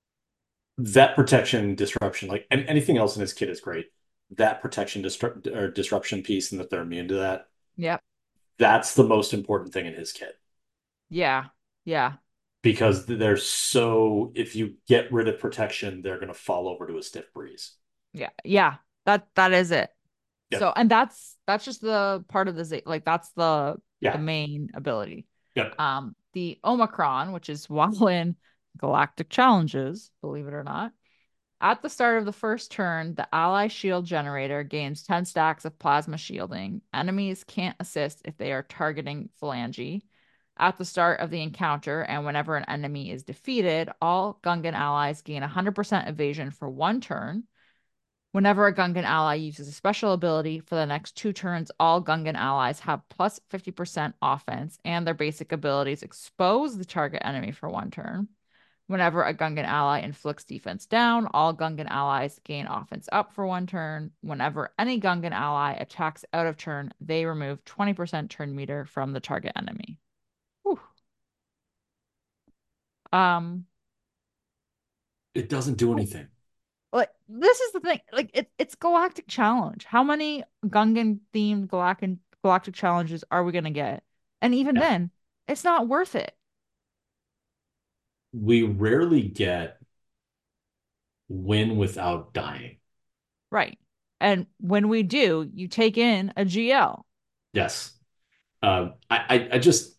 that protection disruption, like and anything else in this kit is great. That protection disrupt or disruption piece and that they're immune to that, Yep. that's the most important thing in his kit. Yeah. Yeah. Because they're so if you get rid of protection, they're gonna fall over to a stiff breeze. Yeah. Yeah. That that is it. Yep. So, and that's that's just the part of the Z, like that's the the Yeah. main ability. Yep. Um, the Omicron, which is while in Galactic Challenges, believe it or not, at the start of the first turn, the ally shield generator gains ten stacks of plasma shielding. Enemies can't assist if they are targeting Phalange. At the start of the encounter, and whenever an enemy is defeated, all Gungan allies gain one hundred percent evasion for one turn. Whenever a Gungan ally uses a special ability for the next two turns, all Gungan allies have plus fifty percent offense, and their basic abilities expose the target enemy for one turn. Whenever a Gungan ally inflicts defense down, all Gungan allies gain offense up for one turn. Whenever any Gungan ally attacks out of turn, they remove twenty percent turn meter from the target enemy. Whew. Um, It doesn't do anything. like this is the thing. Like it, it's Galactic Challenge. How many Gungan themed Galactic Galactic challenges are we gonna get? And even Yeah. then, it's not worth it. We rarely get win without dying. Right. And when we do, you take in a G L. Yes. Um, I, I, I just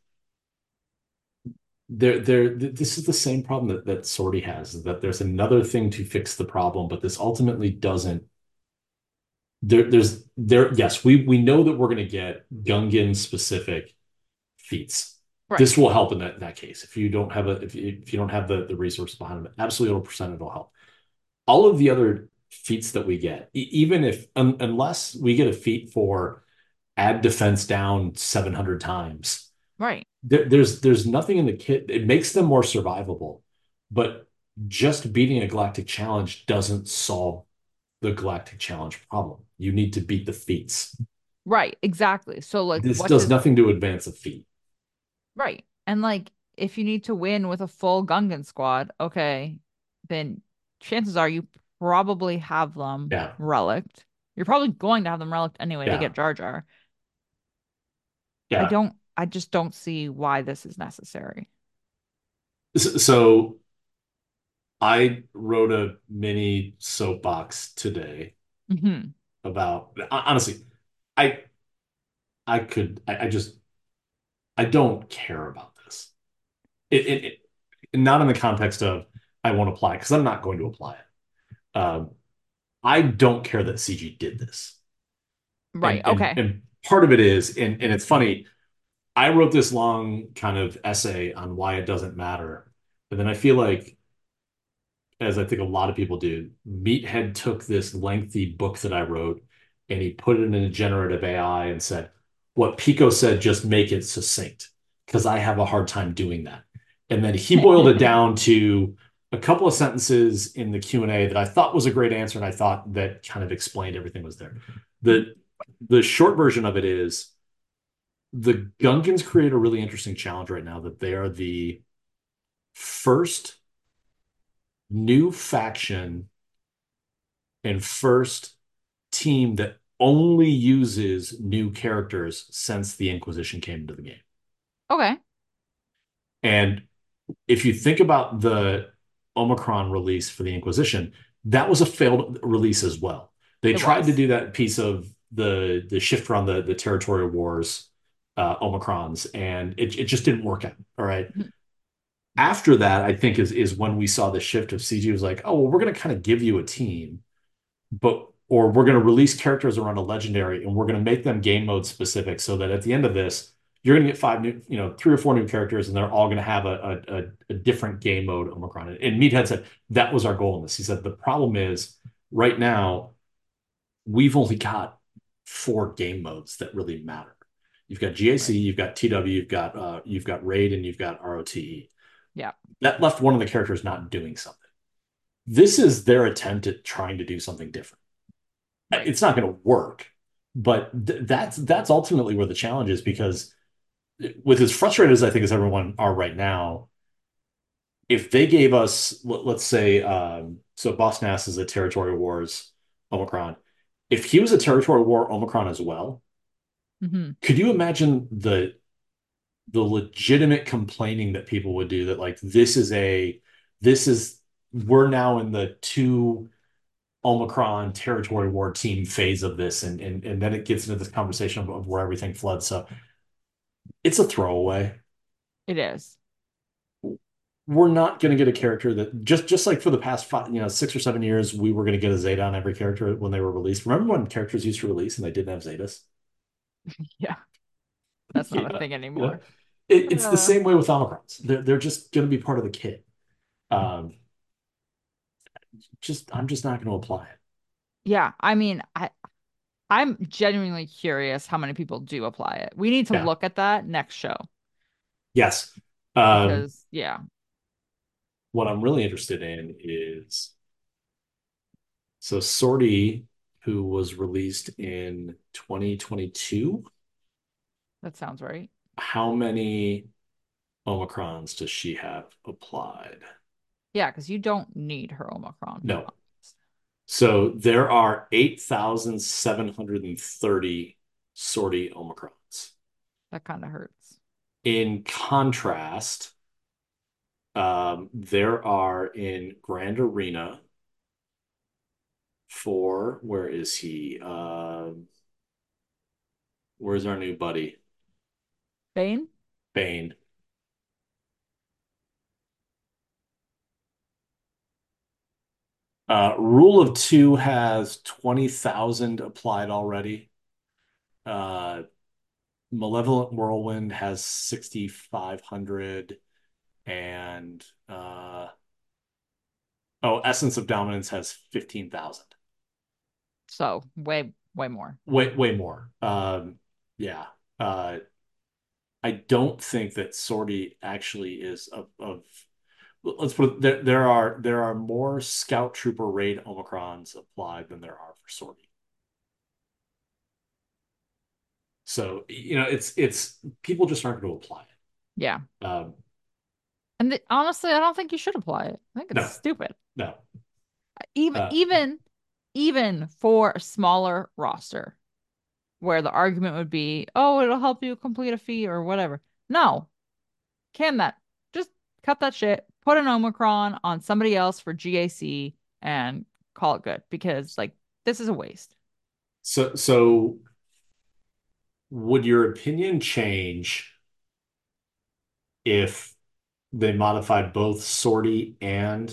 there there this is the same problem that that Sortie has, is that there's another thing to fix the problem, but this ultimately doesn't. There, there's there. Yes, we we know that we're going to get Gungan specific feats. Right. This will help in that, in that case. If you don't have a if you, if you don't have the the resource behind them, absolutely one hundred percent it'll help. All of the other feats that we get, e- even if un, unless we get a feat for add defense down seven hundred times, Right. there, there's there's nothing in the kit. It makes them more survivable, but just beating a galactic challenge doesn't solve the galactic challenge problem. You need to beat the feats. Right. Exactly. So like This what does does nothing to advance a feat. right. And like if you need to win with a full Gungan squad, okay, then chances are you probably have them Yeah, relicked. You're probably going to have them relicked anyway to yeah, get Jar Jar. I yeah. don't, I just don't see why this is necessary. So I wrote a mini soapbox today Hmm. about honestly, I I could I, I just I don't care about this. It, it, it not in the context of I won't apply because I'm not going to apply it. Um, I don't care that C G did this, Right. and and Okay. and part of it is, and and it's funny. I wrote this long kind of essay on why it doesn't matter, and then I feel like, as I think a lot of people do, Meathead took this lengthy book that I wrote and he put it in a generative A I and said, "What Pico said, just make it succinct," because I have a hard time doing that. And then he boiled it down to a couple of sentences in the Q and A that I thought was a great answer, and I thought that kind of explained everything was there. The the short version of it is the Gungans create a really interesting challenge right now that they are the first new faction and first team that only uses new characters since the Inquisition came into the game. Okay. And if you think about the Omicron release for the Inquisition, that was a failed release as well. They It tried to was. do that piece of the the shift around the the territorial wars, uh, Omicrons, and it, it just didn't work out. All right. Mhm. After that, I think is is when we saw the shift of C G was like, oh, well, we're going to kind of give you a team but or we're going to release characters around a legendary and we're going to make them game mode specific so that at the end of this you're going to get five new, you know, three or four new characters and they're all going to have a, a, a different game mode Omicron. And Meathead said that was our goal in this. He said the problem is right now we've only got four game modes that really matter. You've got G A C, Right. you've got T W, you've got uh, you've got Raid, and you've got R O T E. Yeah. That left one of the characters not doing something. This is their attempt at trying to do something different. Right. It's not going to work. But th- that's that's ultimately where the challenge is because with as frustrated as I think as everyone are right now, if they gave us let, us say um, so Boss Nass is a Territory Wars Omicron. If he was a Territory War Omicron as well, Hmm. could you imagine the the legitimate complaining that people would do that like this is a this is we're now in the two Omicron territory war team phase of this, and and and then it gets into this conversation of, of where everything floods. So it's a throwaway. It is. We're not going to get a character that just just like for the past five, you know, six or seven years, we were going to get a Zeta on every character when they were released. Remember when characters used to release and they didn't have Zetas? Yeah. That's not a Yeah, thing you know, anymore. it, it's the Uh, same way with Omicrons. They're they're just going to be part of the kit. Um, just I'm just not going to apply it. yeah. I mean, I I'm genuinely curious how many people do apply it. We need to Yeah. look at that next show Yes. Um, because yeah. what I'm really interested in is so Sortie, who was released in twenty twenty-two, That sounds right. how many Omicrons does she have applied? Yeah, because you don't need her Omicron, to be No. honest. So there are eight thousand seven hundred thirty Sortie Omicrons. That kind of hurts. In contrast, um, there are in Grand Arena for, where is he? Um, where's our new buddy? Bane? Bane. Uh, Rule of Two has twenty thousand applied already. Uh, Malevolent Whirlwind has sixty-five hundred. And uh, oh, Essence of Dominance has fifteen thousand. So way, way more. Way, way more. Um, yeah. Uh, I don't think that Sortie actually is of, of let's put it there, there are there are more Scout Trooper raid Omicrons applied than there are for Sortie. So, you know, it's it's people just aren't going to apply Yeah. it. Um, And th honestly, I don't think you should apply it. I think it's no, stupid. no. Even Uh, even even for a smaller roster where the argument would be, oh, it'll help you complete a feat or whatever. No, can that. Just cut that shit, put an Omicron on somebody else for G A C and call it good because like this is a waste. so so would your opinion change if they modified both Sortie and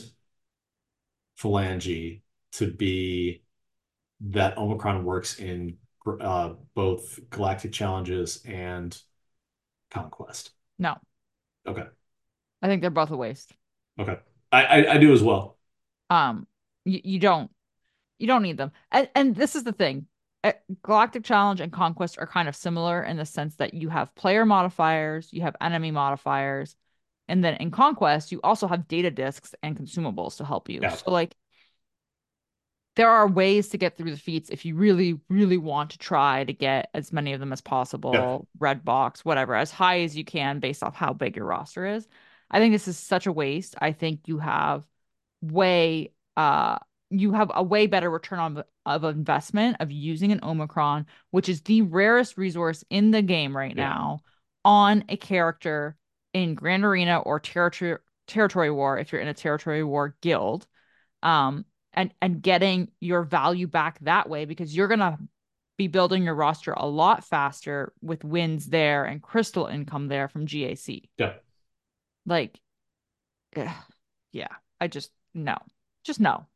Phalange to be that Omicron works in uh, both Galactic Challenges and Conquest? No, Okay. I think they're both a waste. Okay. I, I, I do as well. Um, you, you don't you don't need them. And, and this is the thing. Uh, Galactic Challenge and Conquest are kind of similar in the sense that you have player modifiers, you have enemy modifiers, and then in Conquest, you also have data disks and consumables to help you. Yeah. So like there are ways to get through the feats if you really, really want to try to get as many of them as Yeah. possible, red box, whatever, as high as you can based off how big your roster is. I think this is such a waste. I think you have way uh you have a way better return on of investment of using an Omicron, which is the rarest resource in the game right Yeah. now, on a character in Grand Arena or territory territory war if you're in a territory war guild. Um, and and getting your value back that way because you're gonna be building your roster a lot faster with wins there and crystal income there from G A C. Yeah. Like, ugh, yeah, I just no, just no.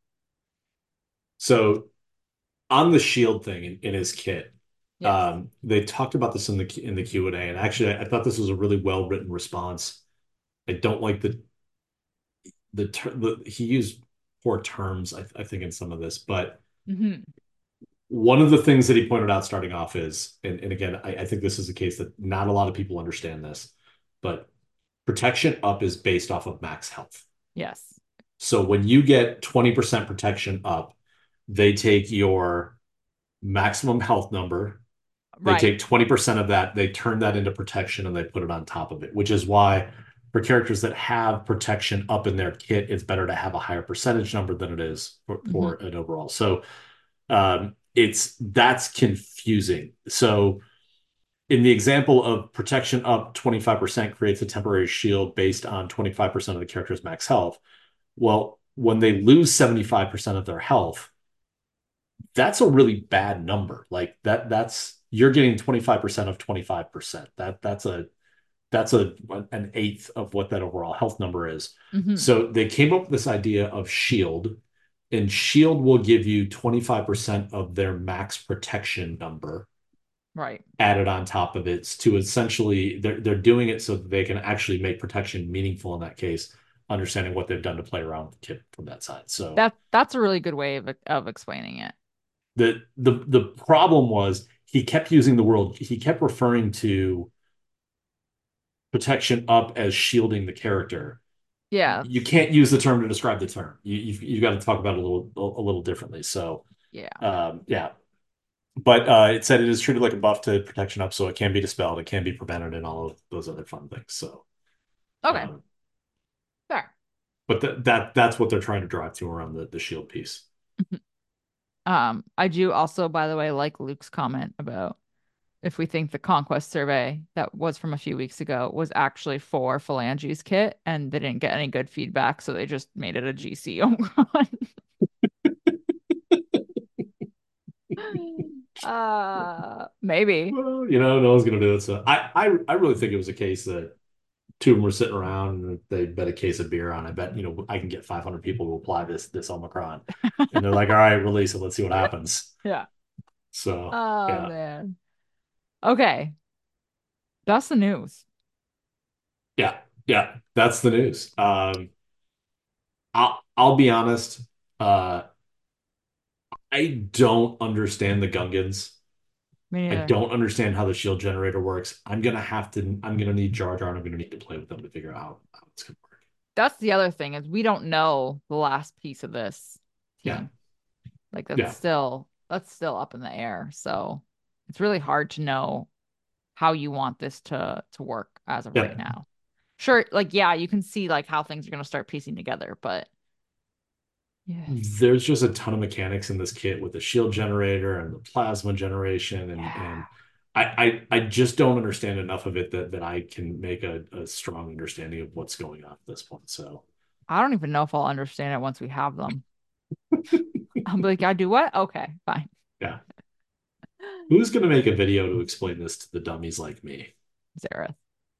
So on the shield thing in, in his kit, Yes. um, they talked about this in the in the Q and A, and actually, I, I thought this was a really well written response. I don't like the the, ter the he used poor terms, I, I think, in some of this, but Hmm. one of the things that he pointed out starting off is, and, and again, I, I think this is a case that not a lot of people understand this, but protection up is based off of max health. Yes. So when you get twenty percent protection up, they take your maximum health number. They Right. take twenty percent of that, they turn that into protection and they put it on top of it, which is why for characters that have protection up in their kit, it's better to have a higher percentage number than it is for, Hmm. for an overall. So um, it's that's confusing. So in the example of protection up twenty-five percent creates a temporary shield based on twenty-five percent of the character's max health. Well, when they lose seventy-five percent of their health, that's a really bad number. Like that that's you're getting twenty-five percent of twenty-five percent. That that's a that's a an eighth of what that overall health number is. Hmm. So they came up with this idea of shield, and shield will give you twenty-five percent of their max protection number Right. added on top of it to essentially they're they're doing it so that they can actually make protection meaningful in that case, understanding what they've done to play around with the kit from that side. So That that's a really good way of of explaining it. the the the problem was he kept using the word he kept referring to protection up as shielding the character. Yeah. You can't use the term to describe the term. You you've, you've got to talk about it a little a little differently. So Yeah. um, yeah, but uh, it said it is treated like a buff to protection up, so it can be dispelled, it can be prevented, and all of those other fun things. So, Okay. um, Fair. but th that that's what they're trying to drive to around the the shield piece. Um, I do also, by the way, like Luke's comment about if we think the conquest survey that was from a few weeks ago was actually for Phalange's kit and they didn't get any good feedback, so they just made it a G C Omicron. uh maybe. Well, you know, no one's gonna do it. So I I I really think it was a case that two of them were sitting around and they bet a case of beer on. I bet, you know, I can get five hundred people to apply this this Omicron. And they're like, all right, release it. Let's see what happens. Yeah. So Oh yeah. man. Okay. That's the news. Yeah. Yeah. That's the news. Um, I'll I'll be honest. Uh, I don't understand the Gungans. Me I neither. don't understand how the shield generator works. I'm gonna have to. I'm gonna need Jar Jar, and I'm gonna need to play with them to figure out how, how it's gonna work. That's the other thing is we don't know the last piece of this Yeah. team. Like that's Yeah. still that's still up in the air. So it's really hard to know how you want this to to work as of right Yeah. now. Sure, like yeah, you can see like how things are gonna start piecing together, but Yes. there's just a ton of mechanics in this kit with the shield generator and the plasma generation, and Yeah. and I I, I just don't understand enough of it that that I can make a, a strong understanding of what's going on at this point. So I don't even know if I'll understand it once we have them. I'll be like, I do what? Okay, fine. yeah, who's gonna make a video to explain this to the dummies like me? Zareth.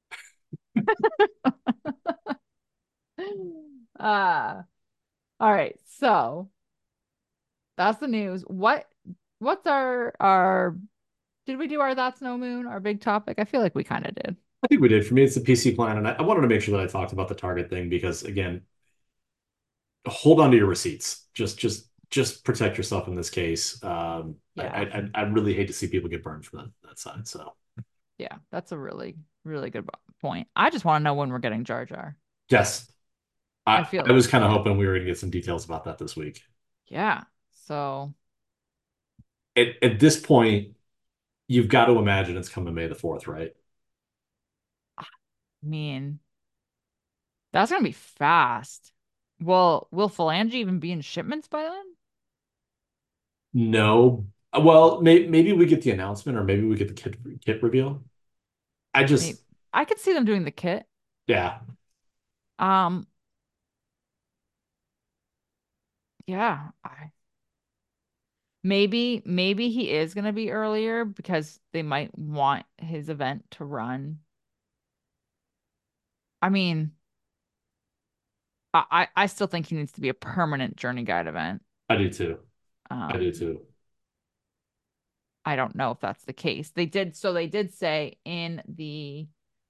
Uh, all right. So that's the news. What what's our our did we do our That's No Moon, our big topic? I feel like we kind of did. I think we did. For me, it's the P C plan, and I, I wanted to make sure that I talked about the Target thing because again, hold on to your receipts. Just just just protect yourself in this case. Um, I, Yeah. I I really hate to see people get burned from that that side. So Yeah, that's a really, really good point. I just want to know when we're getting Jar Jar. yes, I I feel I like, was kind of yeah. hoping we were going to get some details about that this week. Yeah. So, At at this point, you've got to imagine it's coming May the fourth, right? I mean, that's gonna be fast. Well, will Phalange even be in shipments by then? No. Well, may, maybe we get the announcement, or maybe we get the kit kit reveal. I Maybe. just, I could see them doing the kit. yeah, Um, yeah, I maybe maybe he is gonna be earlier because they might want his event to run. I mean, I I I still think he needs to be a permanent Journey Guide event. I do too. I do Um, too. I don't know if that's the case. They did so they did say in the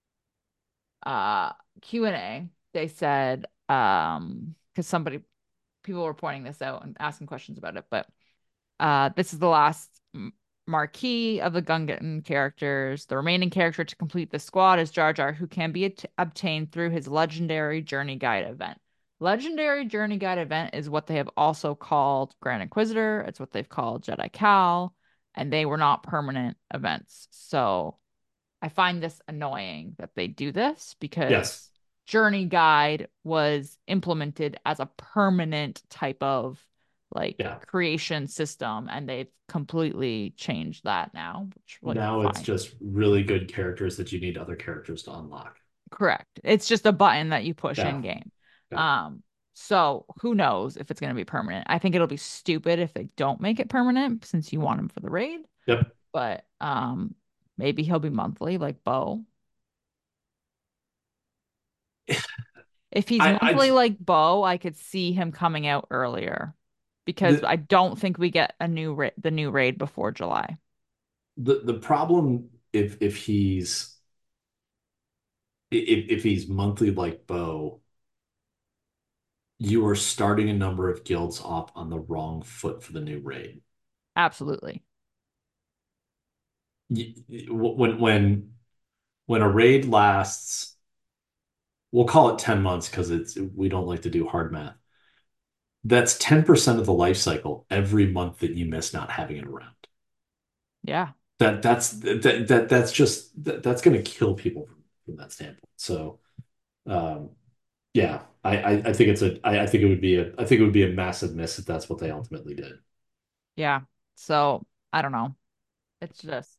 uh Q and A, they said um because somebody people were pointing this out and asking questions about it, but uh this is the last m- marquee of the Gungan characters. The remaining character to complete the squad is Jar Jar, who can be at- obtained through his legendary Journey Guide event. Legendary Journey Guide event is what they have also called Grand Inquisitor. It's what they've called Jedi Cal, and they were not permanent events. So I find this annoying that they do this Yes. because Journey Guide was implemented as a permanent type of like Yeah. creation system, and they've completely changed that now, which like Now it's fine. just really good characters that you need other characters to unlock. Correct. It's just a button that you push Yeah. in game. Yeah. Um, so who knows if it's going to be permanent? I think it'll be stupid if they don't make it permanent since you want him for the raid, Yep. but um maybe he'll be monthly like Bo. If he's I, I, monthly like Bo, I could see him coming out earlier because the, I don't think we get a new ra the new raid before July. the, the problem if, if he's, if, if he's monthly like Bo, you are starting a number of guilds off on the wrong foot for the new raid. Absolutely. When, when, when a raid lasts, we'll call it ten months because it's, we don't like to do hard math. That's ten percent of the life cycle every month that you miss not having it around. Yeah. That that's that, that that's just that, that's going to kill people from, from that standpoint. So um yeah, I, I I think it's a I, I think it would be a I think it would be a massive miss if that's what they ultimately did. Yeah. So I don't know. It's just,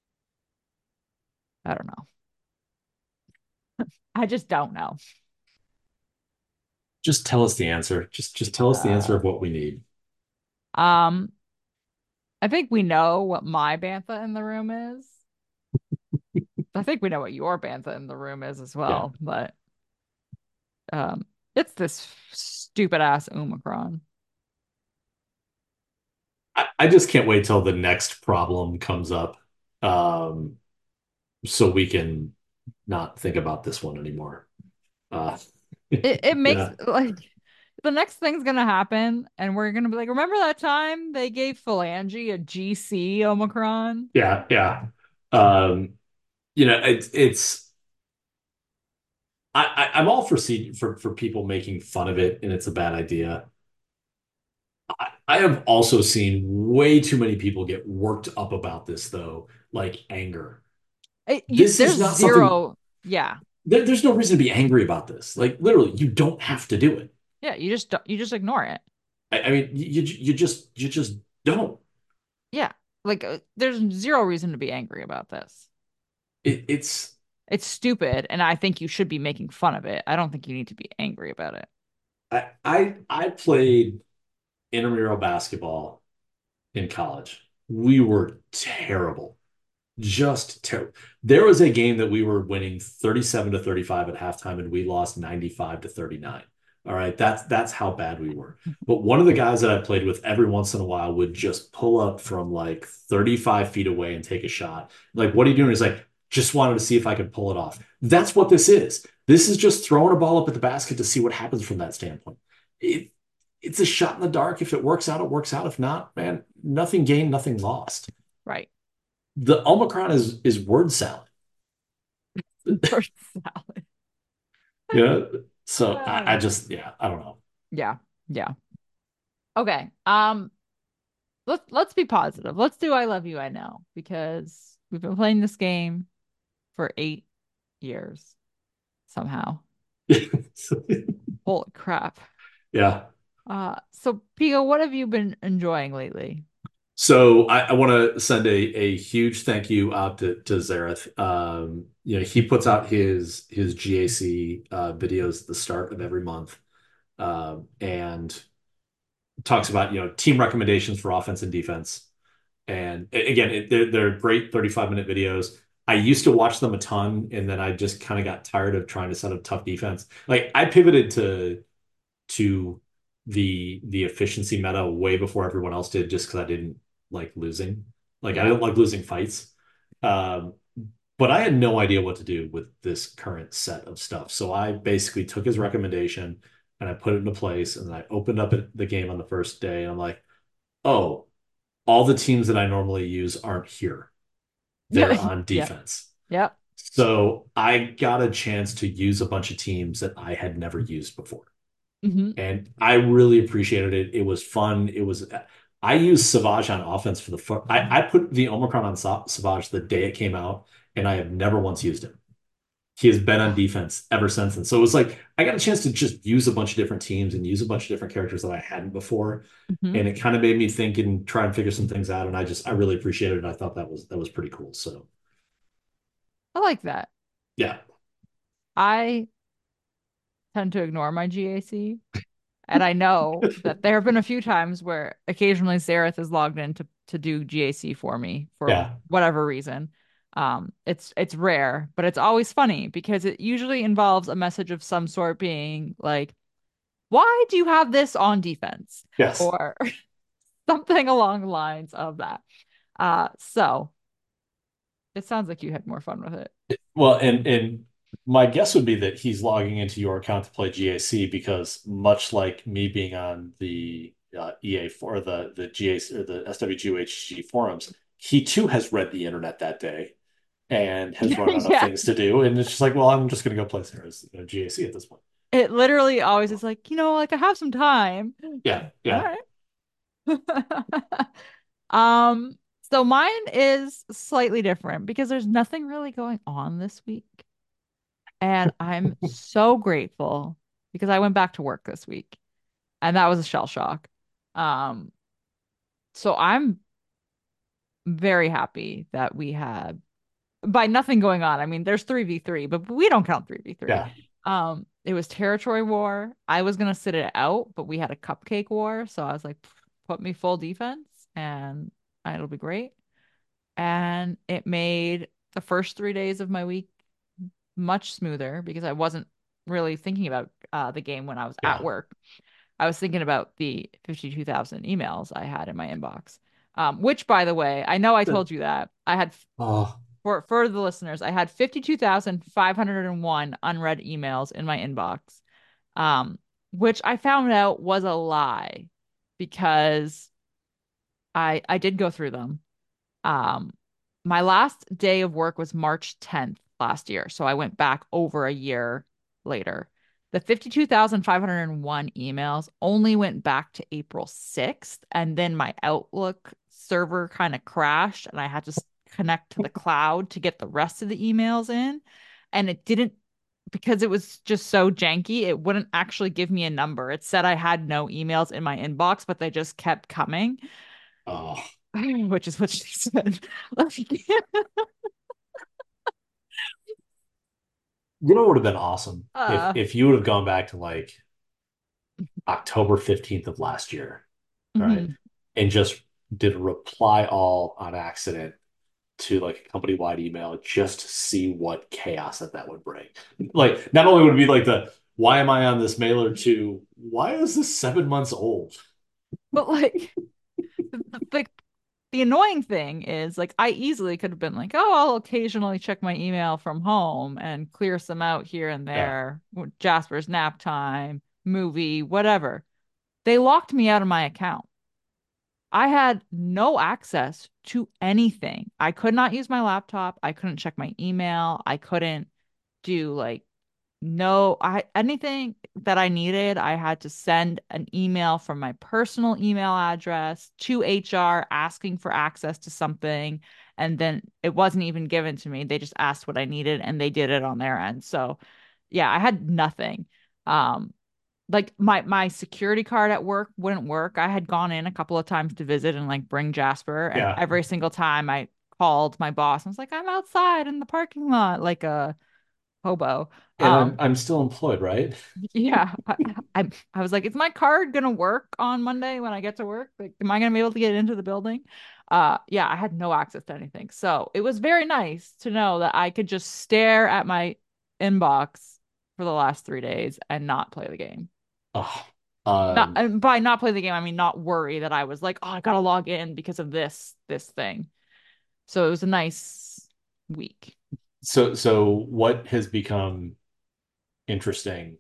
I don't know. I just don't know. Just tell us the answer. Just just tell us the answer Uh, of what we need. um, I think we know what my bantha in the room is. I think we know what your bantha in the room is as Yeah. well, but um, it's this stupid ass Omicron. I, I just can't wait till the next problem comes up. Um so we can not think about this one anymore. Uh It it makes yeah. like the next thing's gonna happen, and we're gonna be like, remember that time they gave Phalange a G C Omicron? Yeah, yeah. Um you know, it's it's I, I I'm all for see for for people making fun of it and it's a bad idea. I, I have also seen way too many people get worked up about this though, like anger. It, you, This there's is not something zero. Yeah, there, there's no reason to be angry about this. Like literally, you don't have to do it. yeah. You just don't- you just ignore it. I, I mean, you you just you just don't. Yeah. Like uh, there's zero reason to be angry about this. It, it's It's stupid, and I think you should be making fun of it. I don't think you need to be angry about it. I I I played intramural basketball in college. We were terrible. Just terrible. There was a game that we were winning thirty-seven to thirty-five at halftime and we lost ninety-five to thirty-nine. All right, that's that's how bad we were. But one of the guys that I played with every once in a while would just pull up from like thirty-five feet away and take a shot. Like, what are you doing? He's like, just wanted to see if I could pull it off. That's what this is. This is just throwing a ball up at the basket to see what happens from that standpoint. It, it's a shot in the dark. If it works out, it works out. If not, man, nothing gained, nothing lost. Right. The Omicron is is word salad. First salad. Yeah. So I, I Uh, just, yeah, I don't know. yeah. Yeah. Okay. Um, let's let's be positive. Let's do I love you, I know, because we've been playing this game for eight years somehow. Holy crap. Yeah. Uh, so Pico, what have you been enjoying lately? So I, I want to send a, a huge thank you out to, to Zareth. Um, you know, he puts out his his G A C uh, videos at the start of every month, um, and talks about, you know, team recommendations for offense and defense. And a- again, it, they're, they're great thirty-five minute videos. I used to watch them a ton, and then I just kind of got tired of trying to set up tough defense. Like I pivoted to to the the efficiency meta way before everyone else did, just because I didn't like losing. Like I Yeah. didn't like losing fights. Um, but I had no idea what to do with this current set of stuff. So I basically took his recommendation and I put it into place. And then I opened up it- the game on the first day, and I'm like, oh, all the teams that I normally use aren't here. Yeah. They're on Yeah. defense. Yep. So I got a chance to use a bunch of teams that I had never used before. Hmm. And I really appreciated it. It was fun. It was. I used Savage on offense for the. fir- I I put the Omicron on Sa- Savage the day it came out, and I have never once used him. He has been on defense ever since. And so it was like I got a chance to just use a bunch of different teams and use a bunch of different characters that I hadn't before, Hmm. and it kind of made me think and try and figure some things out. And I just I really appreciated it. I thought that was that was pretty cool. So I like that. yeah, I tend to ignore my G A C. And I know that there have been a few times where occasionally Zareth is logged in to, to do G A C for me for yeah, whatever reason. Um, it's it's rare, but it's always funny because it usually involves a message of some sort being like, "Why do you have this on defense?" yes. or something along the lines of that. Uh, so it sounds like you had more fun with it. Well, and and my guess would be that he's logging into your account to play G A C because much like me being on the uh, E A for the the G A C or the S W G H G forums, he too has read the internet that day and has run out of Yeah. things to do, and it's just like, well, I'm just going to go play Sarah's you know, G A C at this point. It literally always is like, you know, like I have some time. Yeah, All yeah. right. Um, so mine is slightly different because there's nothing really going on this week. And I'm so grateful because I went back to work this week and that was a shell shock. Um, so I'm very happy that we had by nothing going on. I mean, there's three v three, but we don't count three v three. Yeah. Um, it was territory war. I was gonna sit it out, but we had a cupcake war, so I was like, put me full defense and it'll be great. And it made the first three days of my week much smoother because I wasn't really thinking about uh, the game when I was at Yeah. work. I was thinking about the fifty-two thousand emails I had in my inbox. Um, which, by the way, I know I told you that I had Oh, for for the listeners, I had fifty-two thousand five hundred one unread emails in my inbox. Um, which I found out was a lie because I I did go through them. Um, my last day of work was March tenth last year, so I went back over a year later. The fifty-two thousand five hundred one emails only went back to April sixth, and then my Outlook server kind of crashed, and I had to s- connect to the cloud to get the rest of the emails in, and it didn't because it was just so janky, it wouldn't actually give me a number. It said I had no emails in my inbox, but they just kept coming, Oh, which is what she said. Like, you know what would have been awesome if uh, if you would have gone back to like October fifteenth of last year, right? mhm. And just did a reply all on accident to like a company wide email just to see what chaos that that would bring. Like, not only would it be like the why am I on this mailer to why is this seven months old? But like the, the the annoying thing is like I easily could have been like, oh, I'll occasionally check my email from home and clear some out here and Yeah. there. Jasper's nap time, movie, whatever. They locked me out of my account. I had no access to anything. I could not use my laptop. I couldn't check my email. I couldn't do like no, I anything that I needed, I had to send an email from my personal email address to H R asking for access to something. And then it wasn't even given to me. They just asked what I needed and they did it on their end. So yeah, I had nothing. Um, like my my security card at work wouldn't work. I had gone in a couple of times to visit and like bring Jasper, and Yeah. every single time I called my boss, I was like, I'm outside in the parking lot, like a hobo. And I'm Um, I'm still employed, right? yeah, I, I I was like, is my card gonna work on Monday when I get to work? Like, am I gonna be able to get into the building? Uh, yeah, I had no access to anything. So it was very nice to know that I could just stare at my inbox for the last three days and not play the game. Oh, Not um, and by not play the game, I mean not worry that I was like, oh, I gotta log in because of this this thing. So it was a nice week. so so what has become interesting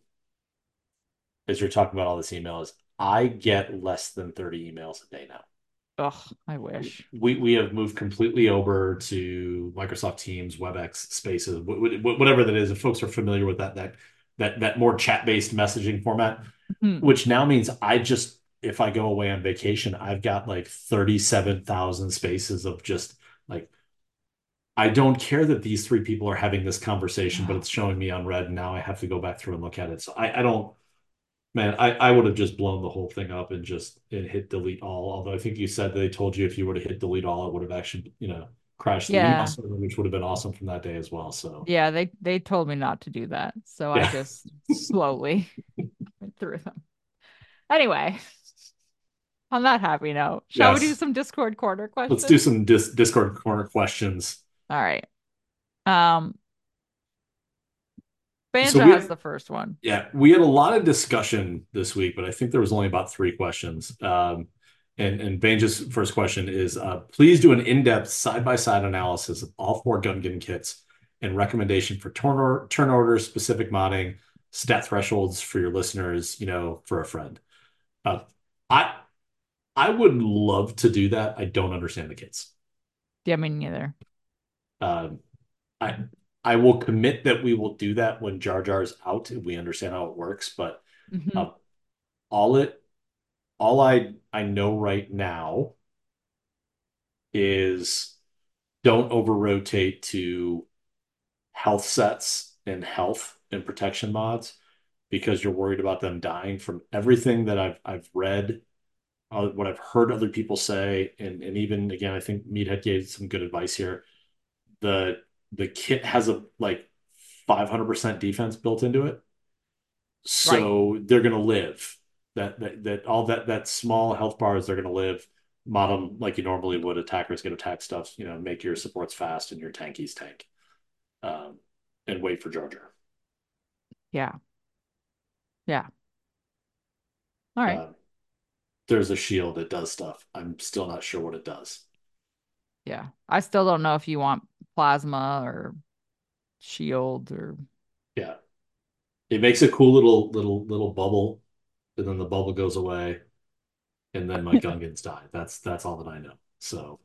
as you're talking about all this email is I get less than thirty emails a day now. Ugh, I wish. We we have moved completely over to Microsoft Teams, WebEx, Spaces, whatever that is. If folks are familiar with that that that that more chat-based messaging format, Hmm. which now means I just if I go away on vacation, I've got like thirty-seven thousand spaces of just like I don't care that these three people are having this conversation, but it's showing me on red, and now I have to go back through and look at it. So I, I don't, man, I, I would have just blown the whole thing up and just and hit delete all. Although I think you said they told you if you were to hit delete all, it would have actually, you know, crashed the email Yeah. server, which would have been awesome from that day as well. So Yeah, they they told me not to do that. So I yeah, just slowly went through them. Anyway, on that happy note, shall we do yes. some Discord corner Let's do questions? some dis Discord corner questions. All right. Um, So Banja has we the first one. Yeah, we had a lot of discussion this week, but I think there was only about three questions. Um, and and Bange's first question is, uh, please do an in-depth side-by-side analysis of all four Gungan kits and recommendation for turn order, turn order, specific modding, stat thresholds for your listeners, you know, for a friend. Uh, I I would love to do that. I don't understand the kits. Yeah, me neither. Um, I I will commit that we will do that when Jar Jar's out and we understand how it works, but Hmm. uh, all it all I I know right now is don't over rotate to health sets and health and protection mods because you're worried about them dying from everything that I've I've read, uh, what I've heard other people say, and and even again, I think Meathead gave some good advice here. The the kit has a like five hundred percent defense built into it. Right. So they're going to live. That, that that all that that small health bars they're going to live. Mod them like you normally would. Attackers get attack stuff. You know, make your supports fast and your tankies tank. Um, and wait for Jar Jar. Yeah. Yeah. All right. Uh, there's a shield that does stuff. I'm still not sure what it does. Yeah. I still don't know if you want plasma or shield or Yeah, it makes a cool little little little bubble, and then the bubble goes away, and then my Gungans die. That's that's all that I know. So,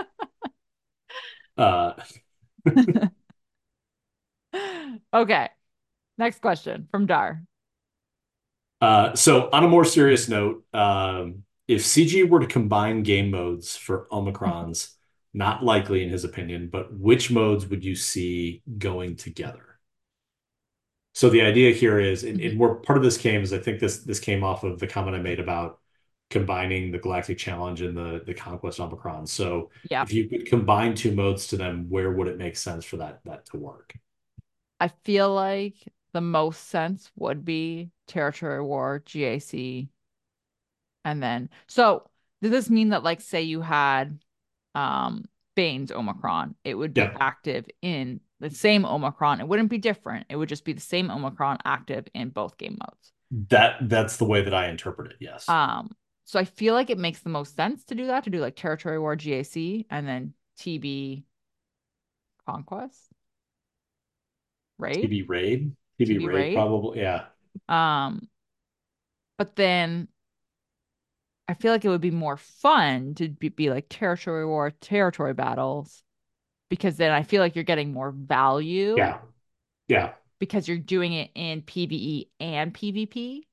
uh, Okay. Next question from Dar. Uh, so on a more serious note, um, if C G were to combine game modes for Omicrons, not likely in his opinion, but which modes would you see going together? So the idea here is, and, Mhm. and where part of this came is I think this this came off of the comment I made about combining the Galactic Challenge and the the Conquest Omicron. So Yeah. if you could combine two modes to them, where would it make sense for that that to work? I feel like the most sense would be Territory War, G A C, and then so does this mean that like say you had um Bane's Omicron, it would be Yeah, active in the same Omicron. It wouldn't be different. It would just be the same Omicron active in both game modes. that that's the way that I interpret it. Yes. Um, so I feel like it makes the most sense to do that, to do like Territory War G A C and then T B Conquest, right? T V Raid, T V T B Raid, Raid. probably. Yeah, Um, but then I feel like it would be more fun to be, be like territory war, territory battles, because then I feel like you're getting more value yeah, yeah. because you're doing it in PvE and PvP.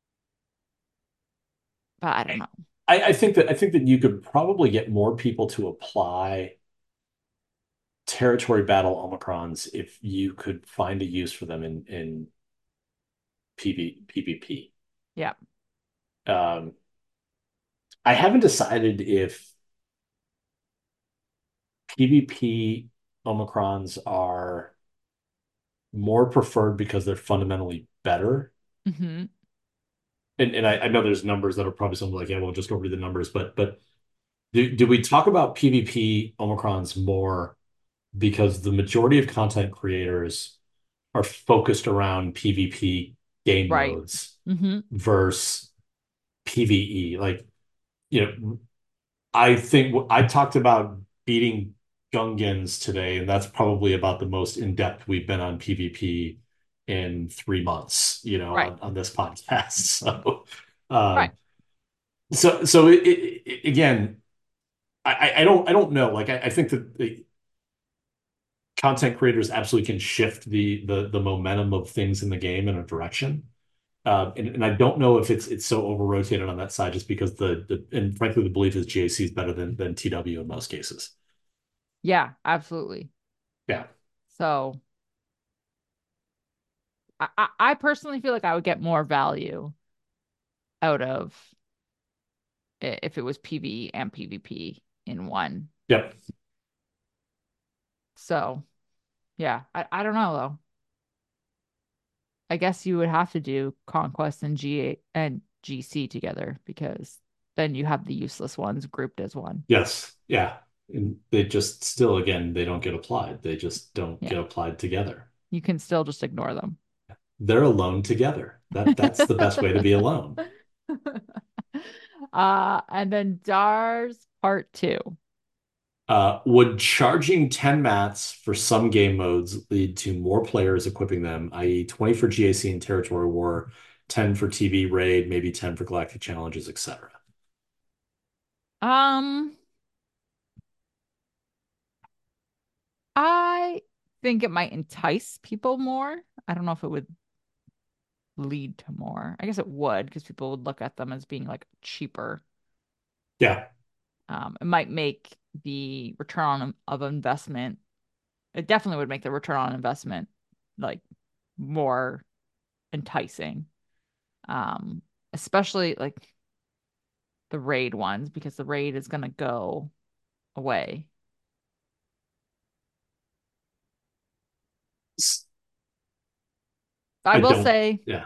But I don't know. I, I think that I think that you could probably get more people to apply territory battle Omicrons if you could find a use for them in in P V, PvP. Yeah. Um, I haven't decided if PvP Omicrons are more preferred because they're fundamentally better. Hmm. And and I, I know there's numbers that are probably something like, yeah, we'll just go over the numbers, but but do, do we talk about PvP Omicrons more because the majority of content creators are focused around PvP game Right. modes Hmm. versus PvE? Like, you know, I think I talked about beating Gungans today, and that's probably about the most in-depth we've been on PvP in three months, you know, Right. on, on this podcast. So, Right. um, so, so it, it, it- again, I, I don't, I don't know. Like, I, I think that the content creators absolutely can shift the, the, the momentum of things in the game in a direction. Uh, and, and I don't know if it's it's so over rotated on that side just because the, the and frankly the belief is G A C is better than than T W in most cases. Yeah, absolutely. Yeah. So I, I, I personally feel like I would get more value out of it if it was PvE and PvP in one. Yep. So yeah, I, I don't know though. I guess you would have to do Conquest and G A and G C together because then you have the useless ones grouped as one. Yes. Yeah. And they just still again they don't get applied. They just don't Yeah. get applied together. You can still just ignore them. They're alone together. That that's the best way to be alone. Uh, and then D A R's part two. Uh, would charging ten mats for some game modes lead to more players equipping them, i e twenty for G A C and Territory War, ten for T V Raid, maybe ten for Galactic Challenges, et cetera? Um, I think it might entice people more. I don't know if it would lead to more. I guess it would because people would look at them as being like cheaper. Yeah. Um, it might make the return on of investment. It definitely would make the return on investment like more enticing. Um, especially like the raid ones because the raid is gonna go away. I I will don't. say Yeah.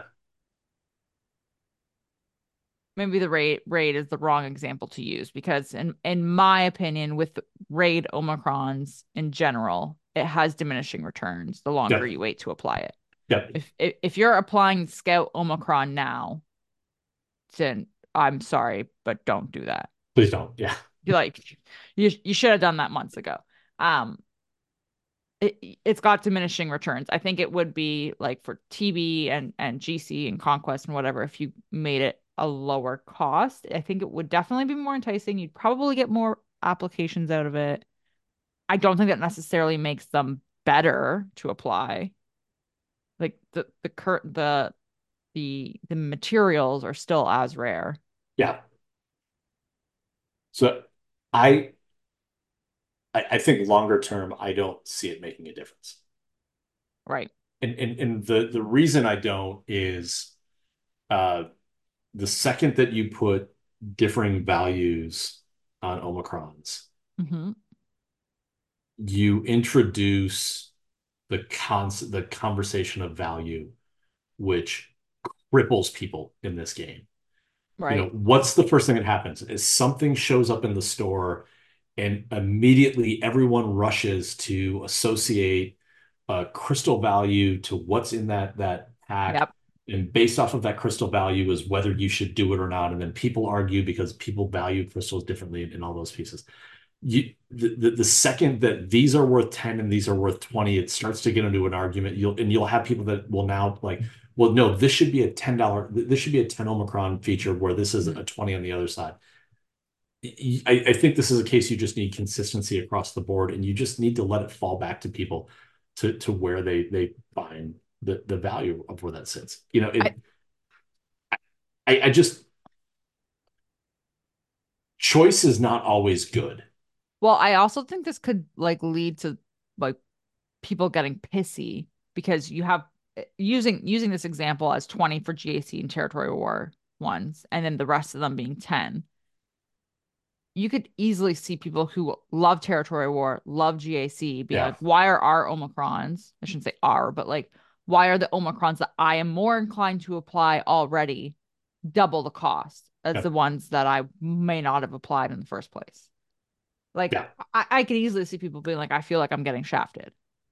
maybe the raid raid is the wrong example to use because in in my opinion with raid omicrons in general it has diminishing returns the longer Yep. you wait to apply it. Yep. If if, if you're applying scout omicron now, then I'm sorry, but don't do that. Please don't. Yeah. You like you you should have done that months ago. Um it, it's got diminishing returns. I think it would be like for T B and and G C and Conquest and whatever if you made it a lower cost. I think it would definitely be more enticing. You'd probably get more applications out of it. I don't think that necessarily makes them better to apply. Like the the cur the the the materials are still as rare. Yeah. So I I, I think longer term, I don't see it making a difference. Right. and and and the the reason I don't is uh the second that you put differing values on Omicrons, Hmm. you introduce the cons the conversation of value, which cripples people in this game. You know, Right. what's the first thing that happens? Is something shows up in the store and immediately everyone rushes to associate a crystal value to what's in that that pack. Yep. And based off of that crystal value is whether you should do it or not. And then people argue because people value crystals differently in all those pieces. You the, the, the second that these are worth ten and these are worth twenty, it starts to get into an argument. You'll and you'll have people that will now like, well, no, this should be a ten dollars, this should be a ten Omicron feature where this is Mhm. a twenty on the other side. I, I think this is a case you just need consistency across the board, and you just need to let it fall back to people to to where they they find the the value of where that sits. You know, I it I, I just choice is not always good. well, I also think this could like lead to like people getting pissy because you have eh, using using this example as twenty for G A C and territory war ones, and then the rest of them being ten. You could easily see people who love territory war, love G A C, being Yeah. like, why are our Omicrons? I shouldn't say are, but like, why are the Omicrons that I am more inclined to apply already double the cost as Yeah. the ones that I may not have applied in the first place? Like, Yeah. I, I could easily see people being like, I feel like I'm getting shafted.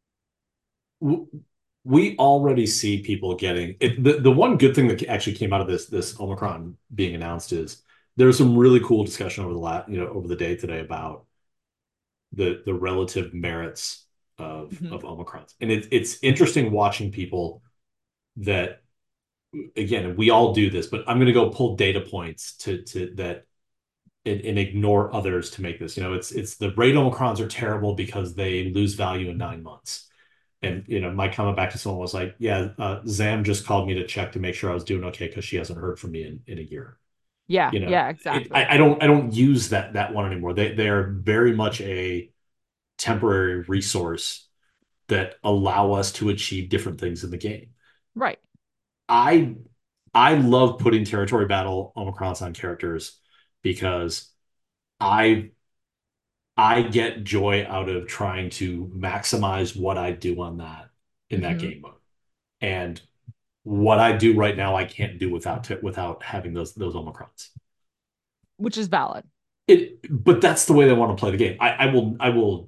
We already see people getting it. The, the one good thing that actually came out of this this Omicron being announced is there was some really cool discussion over the last, you know, over the day today about the the relative merits of Mhm. of Omicrons. And it, it's interesting watching people that again, we all do this, but I'm going to go pull data points to to that and, and ignore others to make this. You know, it's it's the rate Omicrons are terrible because they lose value in nine months. And you know, my comment back to someone was like, "Yeah, uh, Zam just called me to check to make sure I was doing okay because she hasn't heard from me in, in a year." Yeah, You know, yeah, it, exactly. I, I don't I don't use that that one anymore. They they are very much a temporary resource that allow us to achieve different things in the game. Right. I I love putting territory battle Omicrons on characters because I I get joy out of trying to maximize what I do on that in that Hmm. game mode. And what I do right now, I can't do without t- without having those those Omicrons. Which is valid. It, but that's the way they want to play the game. I, I will I will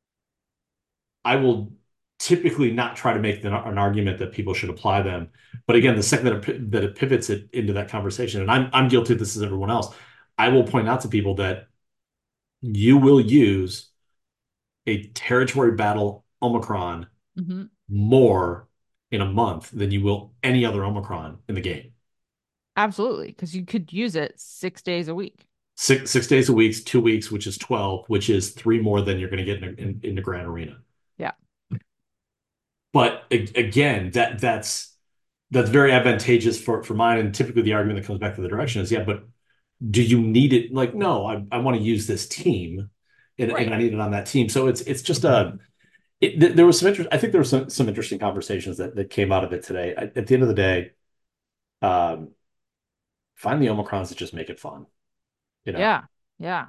I will typically not try to make the, an argument that people should apply them. But again, the second that it, that it pivots it into that conversation, and I'm I'm guilty of this as everyone else, I will point out to people that you will use a territory battle Omicron Hmm. more in a month than you will any other Omicron in the game. Absolutely. Because you could use it six days a week. Six six days a week, two weeks, which is twelve, which is three more than you're going to get in, in, in the Grand Arena. Yeah. But again, that that's that's very advantageous for for mine. And typically, the argument that comes back to the direction is, yeah, but do you need it? Like, no, I, I want to use this team, and, and Right. I need it on that team. So it's it's just a it, there was some interest. I think there was some some interesting conversations that that came out of it today. At the end of the day, um, find the Omicrons that just make it fun. You know, Yeah. Yeah.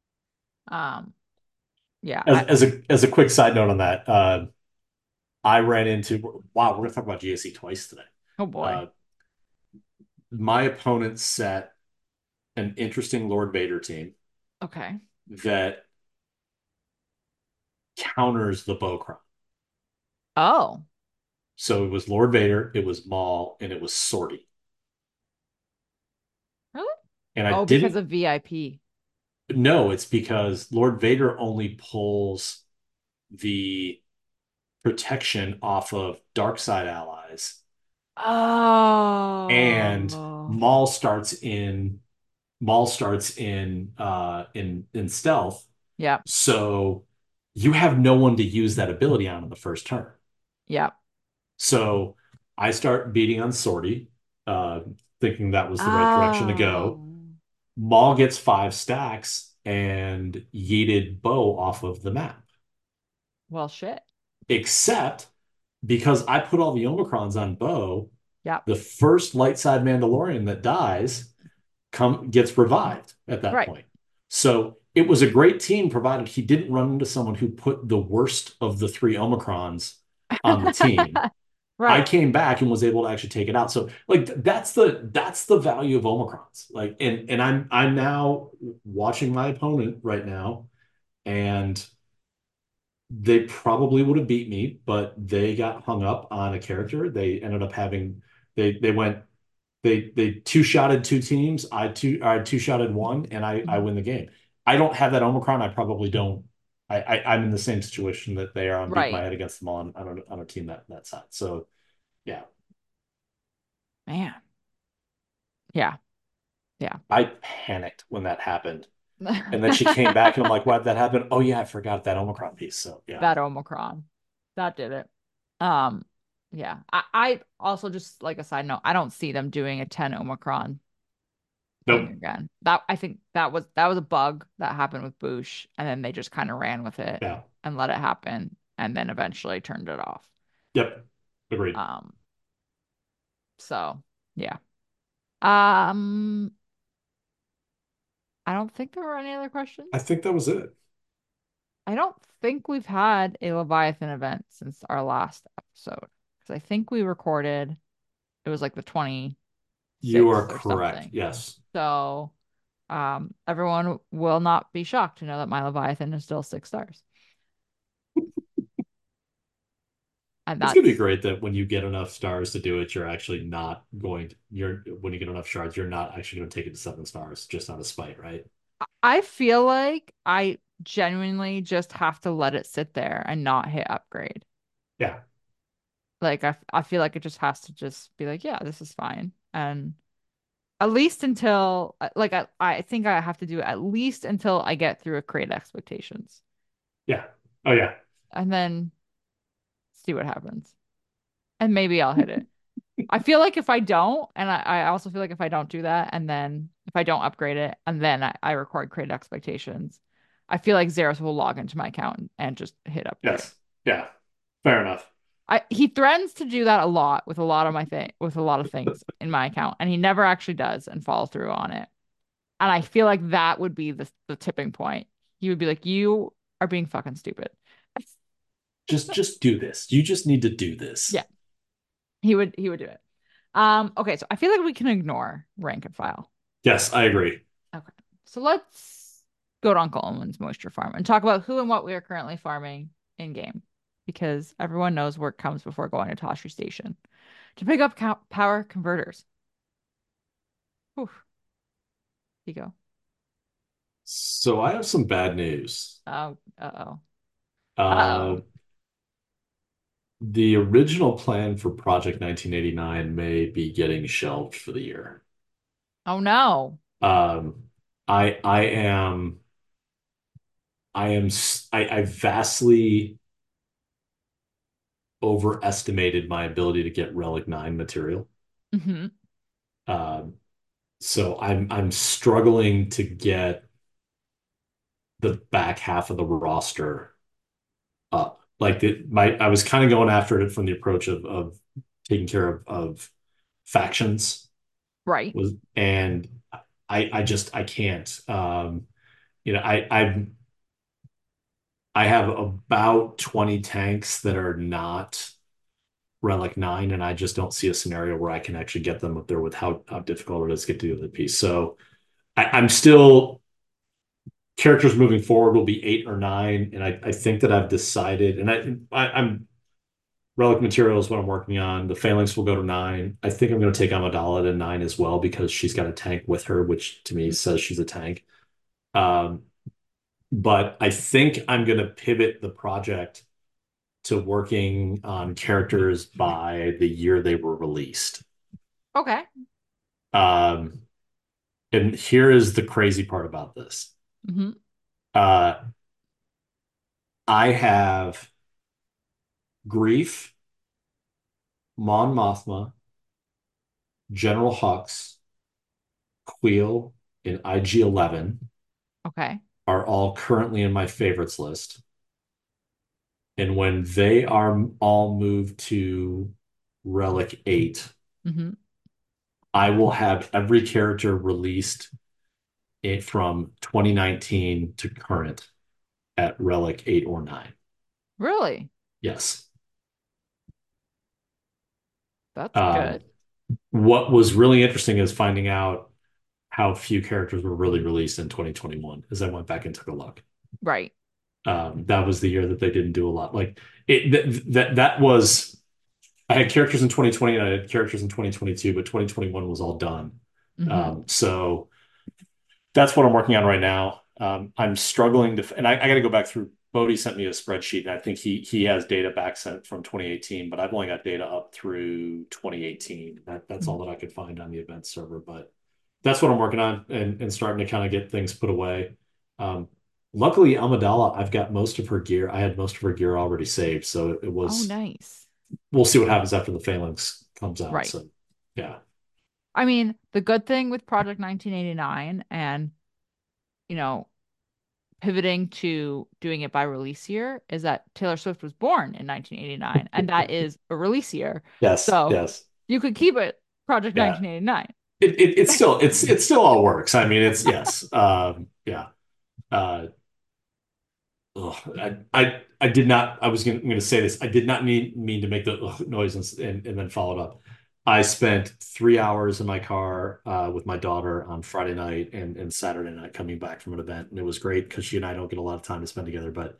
Um, yeah. as I, as a as a quick side note on that, uh, I ran into wow, we're gonna talk about G A C twice today. oh boy. Uh, my opponent set an interesting Lord Vader team Okay. that counters the Bowcron. Oh. So it was Lord Vader, it was Maul, and it was Sortie. Really? And I Oh, because didn't of V I P. know it's because Lord Vader only pulls the protection off of dark side allies, and Oh. Maul starts in Maul starts in uh in in stealth. Yep. So you have no one to use that ability on in the first turn. Yep. So I start beating on Sortie, uh, thinking that was the right direction to go. Oh. Maul gets five stacks and yeeted Bo off of the map. Well, shit. Except because I put all the Omicrons on Bo, Yep. the first light side Mandalorian that dies come gets revived at that Right. point. So it was a great team provided he didn't run into someone who put the worst of the three Omicrons on the team. I Right. came back and was able to actually take it out. So like that's the that's the value of Omicrons. Like and and I'm I'm now watching my opponent right now, and they probably would have beat me, but they got hung up on a character. They ended up having they they went they they two shotted two teams. I two I two shotted one, and I I Mhm. win the game. I don't have that Omicron. I probably don't. I, I I'm in the same situation that they are. I'm beating my Right. head against them on on a, on a team that that side. So yeah, Man. Yeah. Yeah. I panicked when that happened, and then she came back, and I'm like, why did that happen? Oh yeah, I forgot that Omicron piece. So yeah, That Omicron. That did it. Um, yeah. I, I also just like a side note, I don't see them doing a ten Omicron thing nope, again. That I think that was that was a bug that happened with Boosh, and then they just kind of ran with it yeah, and let it happen, and then eventually turned it off. yep, agreed. Um, so yeah. Um, I don't think there were any other I questions. think that was it. I don't think we've had a Leviathan event since our last episode. Because I think we recorded it was like the You are twenty-sixth or correct. something. Yes, So um everyone will not be shocked to know that my Leviathan is still six stars. And it's gonna be that's great that when you get enough stars to do it, you're actually not going to, you're when you get enough shards, you're not actually going to take it to seven stars just out of spite, right? I feel like I genuinely just have to let it sit there and not hit upgrade. Yeah. Like I I feel like it just has to just be like, yeah, this is fine. And at least until uh, like I, I think I have to do it at least until I get through a create expectations Yeah. Oh yeah. and then see what happens. And maybe I'll hit it. I feel like if I don't, and I, I also feel like if I don't do that, and then if I don't upgrade it, and then I, I record create expectations, I feel like Zeros will log into my account and, and just hit upgrade. Yes. Yeah. Fair enough. I he threatens to do that a lot with a lot of my thing with a lot of things in my account, and he never actually does and follow through on it. And I feel like that would be the the tipping point. He would be like, "You are being fucking stupid." Just just do this. You just need to do Yeah, this. he would he would do it. Um, okay, so I feel like we can ignore rank and file. Yes, I agree. Okay. So let's go to Uncle Owen's moisture farm and talk about who and what we are currently farming in game. Because everyone knows work comes before going to Toshi Station to pick up co- power converters. Whew, you go. So I have some bad news. Oh, uh-oh. Uh, Uh-oh. the original plan for Project nineteen eighty-nine may be getting shelved for the year. Oh no. Um, I I am I am s- I, I vastly overestimated my ability to get Relic nine material. Hmm. Um, so I'm I'm struggling to get the back half of the roster up. Like the, my I was kind of going after it from the approach of of taking care of of factions Right. was and I I just I can't. Um, you know, I I I have about twenty tanks that are not Relic nine, and I just don't see a scenario where I can actually get them up there with how, how difficult it is to get to the other piece. So I, I'm still characters moving forward will be eight or nine, and I, I think that I've decided, and I, I I'm relic materials what I'm working on. The phalanx will go to nine. I think I'm going to take Amidala to nine as well because she's got a tank with her, which to me says she's a tank. Um, but I think I'm going to pivot the project to working on characters by the year they were released. Okay. Um, and here is the crazy part about this. Hmm. Uh, I have Grief, Mon Mothma, General Hux, Queel, and I G eleven Okay. are all currently in my favorites list. And when they are all moved to Relic eight, Hmm. I will have every character released it from twenty nineteen to current at Relic eight or nine. Really? Yes. That's Um, good. what was really interesting is finding out how few characters were really released in twenty twenty-one as I went back and took a look. Right. Um, that was the year that they didn't do a lot. Like it that that that was I had characters in twenty twenty and I had characters in twenty twenty-two, but twenty twenty-one was all done. Hmm. Um, so that's what I'm working on right now. Um, I'm struggling to, and I, I got to go back through. Bodie sent me a spreadsheet, and I think he he has data back sent from twenty eighteen, but I've only got data up through twenty eighteen. That that's all that I could find on the event server. But that's what I'm working on and, and starting to kind of get things put away. Um, luckily, Amidala, I've got most of her gear. I had most of her gear already saved, so it, it Oh, was. nice. We'll see what happens after the Phalanx comes out. Right. So, yeah, I mean, the good thing with Project nineteen eighty-nine and, you know, pivoting to doing it by release year is that Taylor Swift was born in nineteen eighty-nine, and that is a release year. yes, So yes, you could keep it Project yeah. nineteen eighty-nine. It, it it's still it's it still all works. I mean, it's yes, um, yeah. Uh, ugh, I, I I did not. I was gonna, going to say this. I did not mean mean to make the ugh noise and, and and then follow it up. I spent three hours in my car uh, with my daughter on Friday night and, and Saturday night coming back from an event, and it was great because she and I don't get a lot of time to spend together. But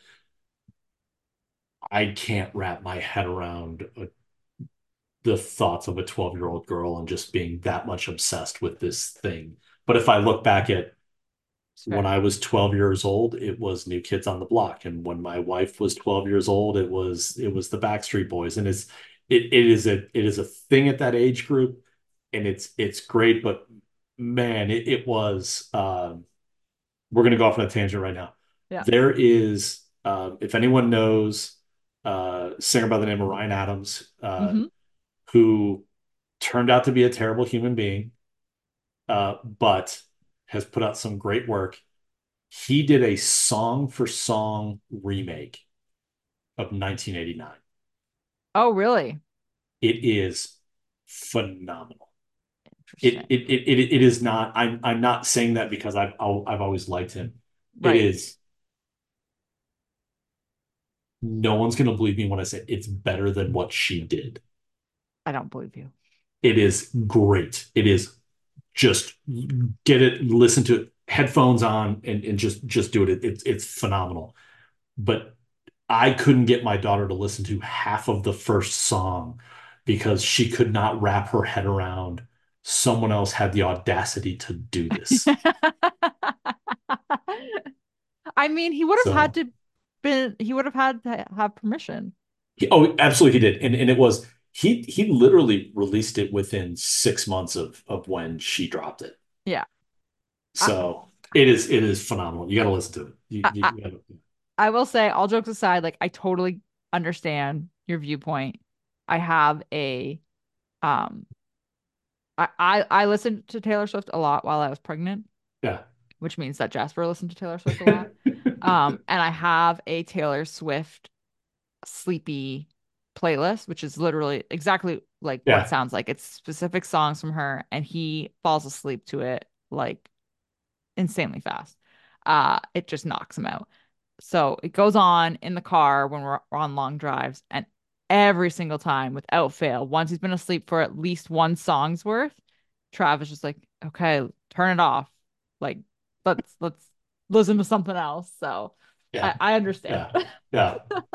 I can't wrap my head around uh, the thoughts of a twelve year old girl and just being that much obsessed with this thing. But if I look back at It's when fair. I was twelve years old, it was New Kids on the Block, and when my wife was twelve years old, it was it was the Backstreet Boys, and it's it it is a it is a thing at that age group, and it's it's great, but man, it, it was. Um, we're gonna go off on a tangent right now. Yeah. There is, uh, if anyone knows, uh, a singer by the name of Ryan Adams, uh, Hmm. who turned out to be a terrible human being, uh, but has put out some great work. He did a song for song remake of nineteen eighty-nine. Oh, really? It is phenomenal. It Interesting. it it it, it is not. I'm I'm not saying that because I've I've always liked him. It Right. is. No one's gonna believe me when I say it's better than what she did. I don't believe you. It is great. It is just get it, listen to it, headphones on, and and just just do it. It's it's phenomenal. But I couldn't get my daughter to listen to half of the first song because she could not wrap her head around someone else had the audacity to do this. I mean, he would have had So, to been he would have had to have permission. he, oh, absolutely, he did, and and it was he he literally released it within six months of of when she dropped it. Yeah. I, So it is it is phenomenal. You got to listen to it. You, I, you, I you gotta, I will say, all jokes aside, like I totally understand your viewpoint. I have a um I, I I listened to Taylor Swift a lot while I was pregnant, yeah. which means that Jasper listened to Taylor Swift a lot. Um, and I have a Taylor Swift sleepy playlist, which is literally exactly like what it Yeah. sounds like. It's specific songs from her, and he falls asleep to it like insanely fast. Uh, it just knocks him out. So it goes on in the car when we're on long drives, and every single time, without fail, once he's been asleep for at least one song's worth, Travis just like, okay, turn it off. Like, let's let's listen to something else. So Yeah. I, I understand. Yeah. Yeah.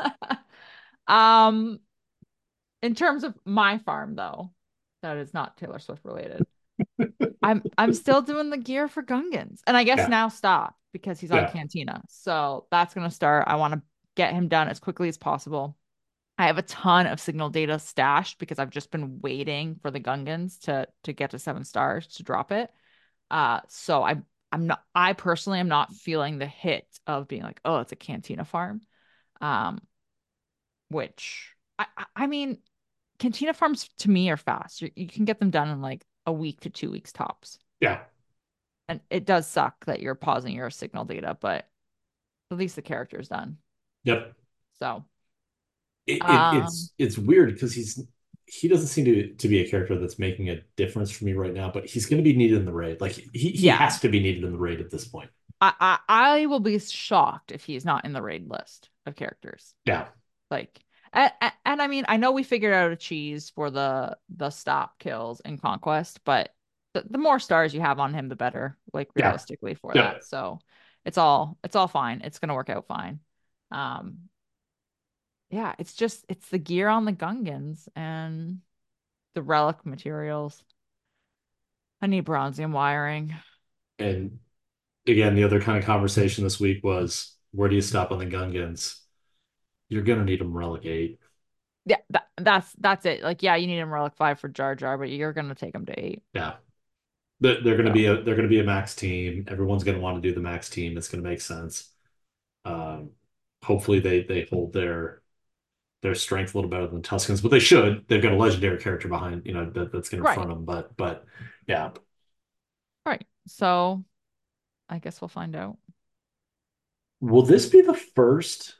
Um, in terms of my farm, though, that is not Taylor Swift related. I'm I'm still doing the gear for Gungans. And I guess Yeah. now stop because he's on Yeah. Cantina. So that's gonna start. I want to get him done as quickly as possible. I have a ton of signal data stashed because I've just been waiting for the Gungans to to get to seven stars to drop it. Uh so I I'm not I personally am not feeling the hit of being like, oh, it's a Cantina farm. Um, which I I I mean, Cantina farms to me are fast. You, you can get them done in like a week to two weeks tops. Yeah. And it does suck that you're pausing your signal data, but at least the character's done. Yep. So, it, it Um, it's it's weird because he's he doesn't seem to to be a character that's making a difference for me right now, but he's going to be needed in the raid. Like he he yeah, has to be needed in the raid at this point. I, I I will be shocked if he's not in the raid list of characters. Yeah, Like, and, and I mean, I know we figured out a cheese for the the stop kills in Conquest, but the, the more stars you have on him, the better, like yeah, realistically for yeah. that. So it's all it's all fine. It's gonna work out fine. Um, yeah, it's just it's the gear on the Gungans and the relic materials. I need bronzium wiring. And again, the other kind of conversation this week was where do you stop on the Gungans? You're gonna need them relegate. Yeah, that, that's that's it. Like, yeah, you need him relic five for Jar Jar, but you're gonna take him to eight. Yeah, they're, they're gonna So be a they're gonna be a max team. Everyone's gonna want to do the max team. It's gonna make sense. Um, hopefully they they hold their their strength a little better than the Tuscans, but they should. They've got a legendary character behind, you know, that, that's going to right, front them. But but yeah, right. So I guess we'll find out. will this be the first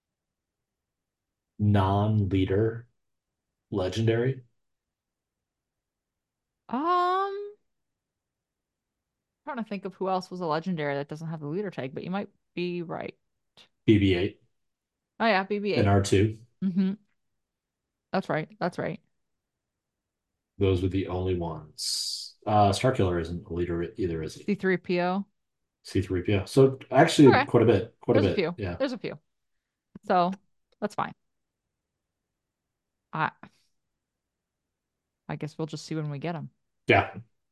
non-leader legendary? Um, trying to think of who else was a legendary that doesn't have the leader tag, but you might be right. B B eight Oh yeah, and B B eight. R two. Mm-hmm. That's right. That's right. Those were the only ones. Uh, Starkiller isn't a leader either, is he? C three P O. C three P O. So actually, Okay. quite a bit, quite a There's a bit. few. Yeah, There's a few. So that's fine. I I guess we'll just see when we get them. yeah.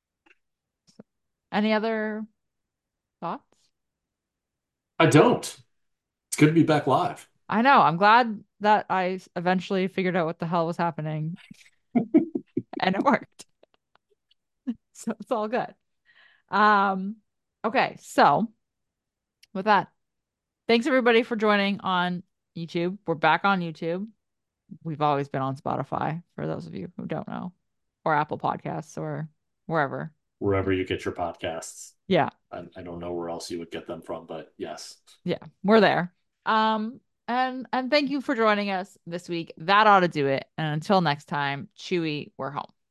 Any other thoughts? I don't. It's good to be back live. I know. I'm glad that I eventually figured out what the hell was happening and it worked. So it's all good. Um, okay, so with that, thanks everybody for joining on YouTube. We're back on YouTube. We've always been on Spotify for those of you who don't know, or Apple Podcasts or wherever. Wherever you get your podcasts. Yeah, I, I don't know where else you would get them from, but yes. yeah, we're there. Um, and and thank you for joining us this week. That ought to do it. And until next time, Chewy, we're home.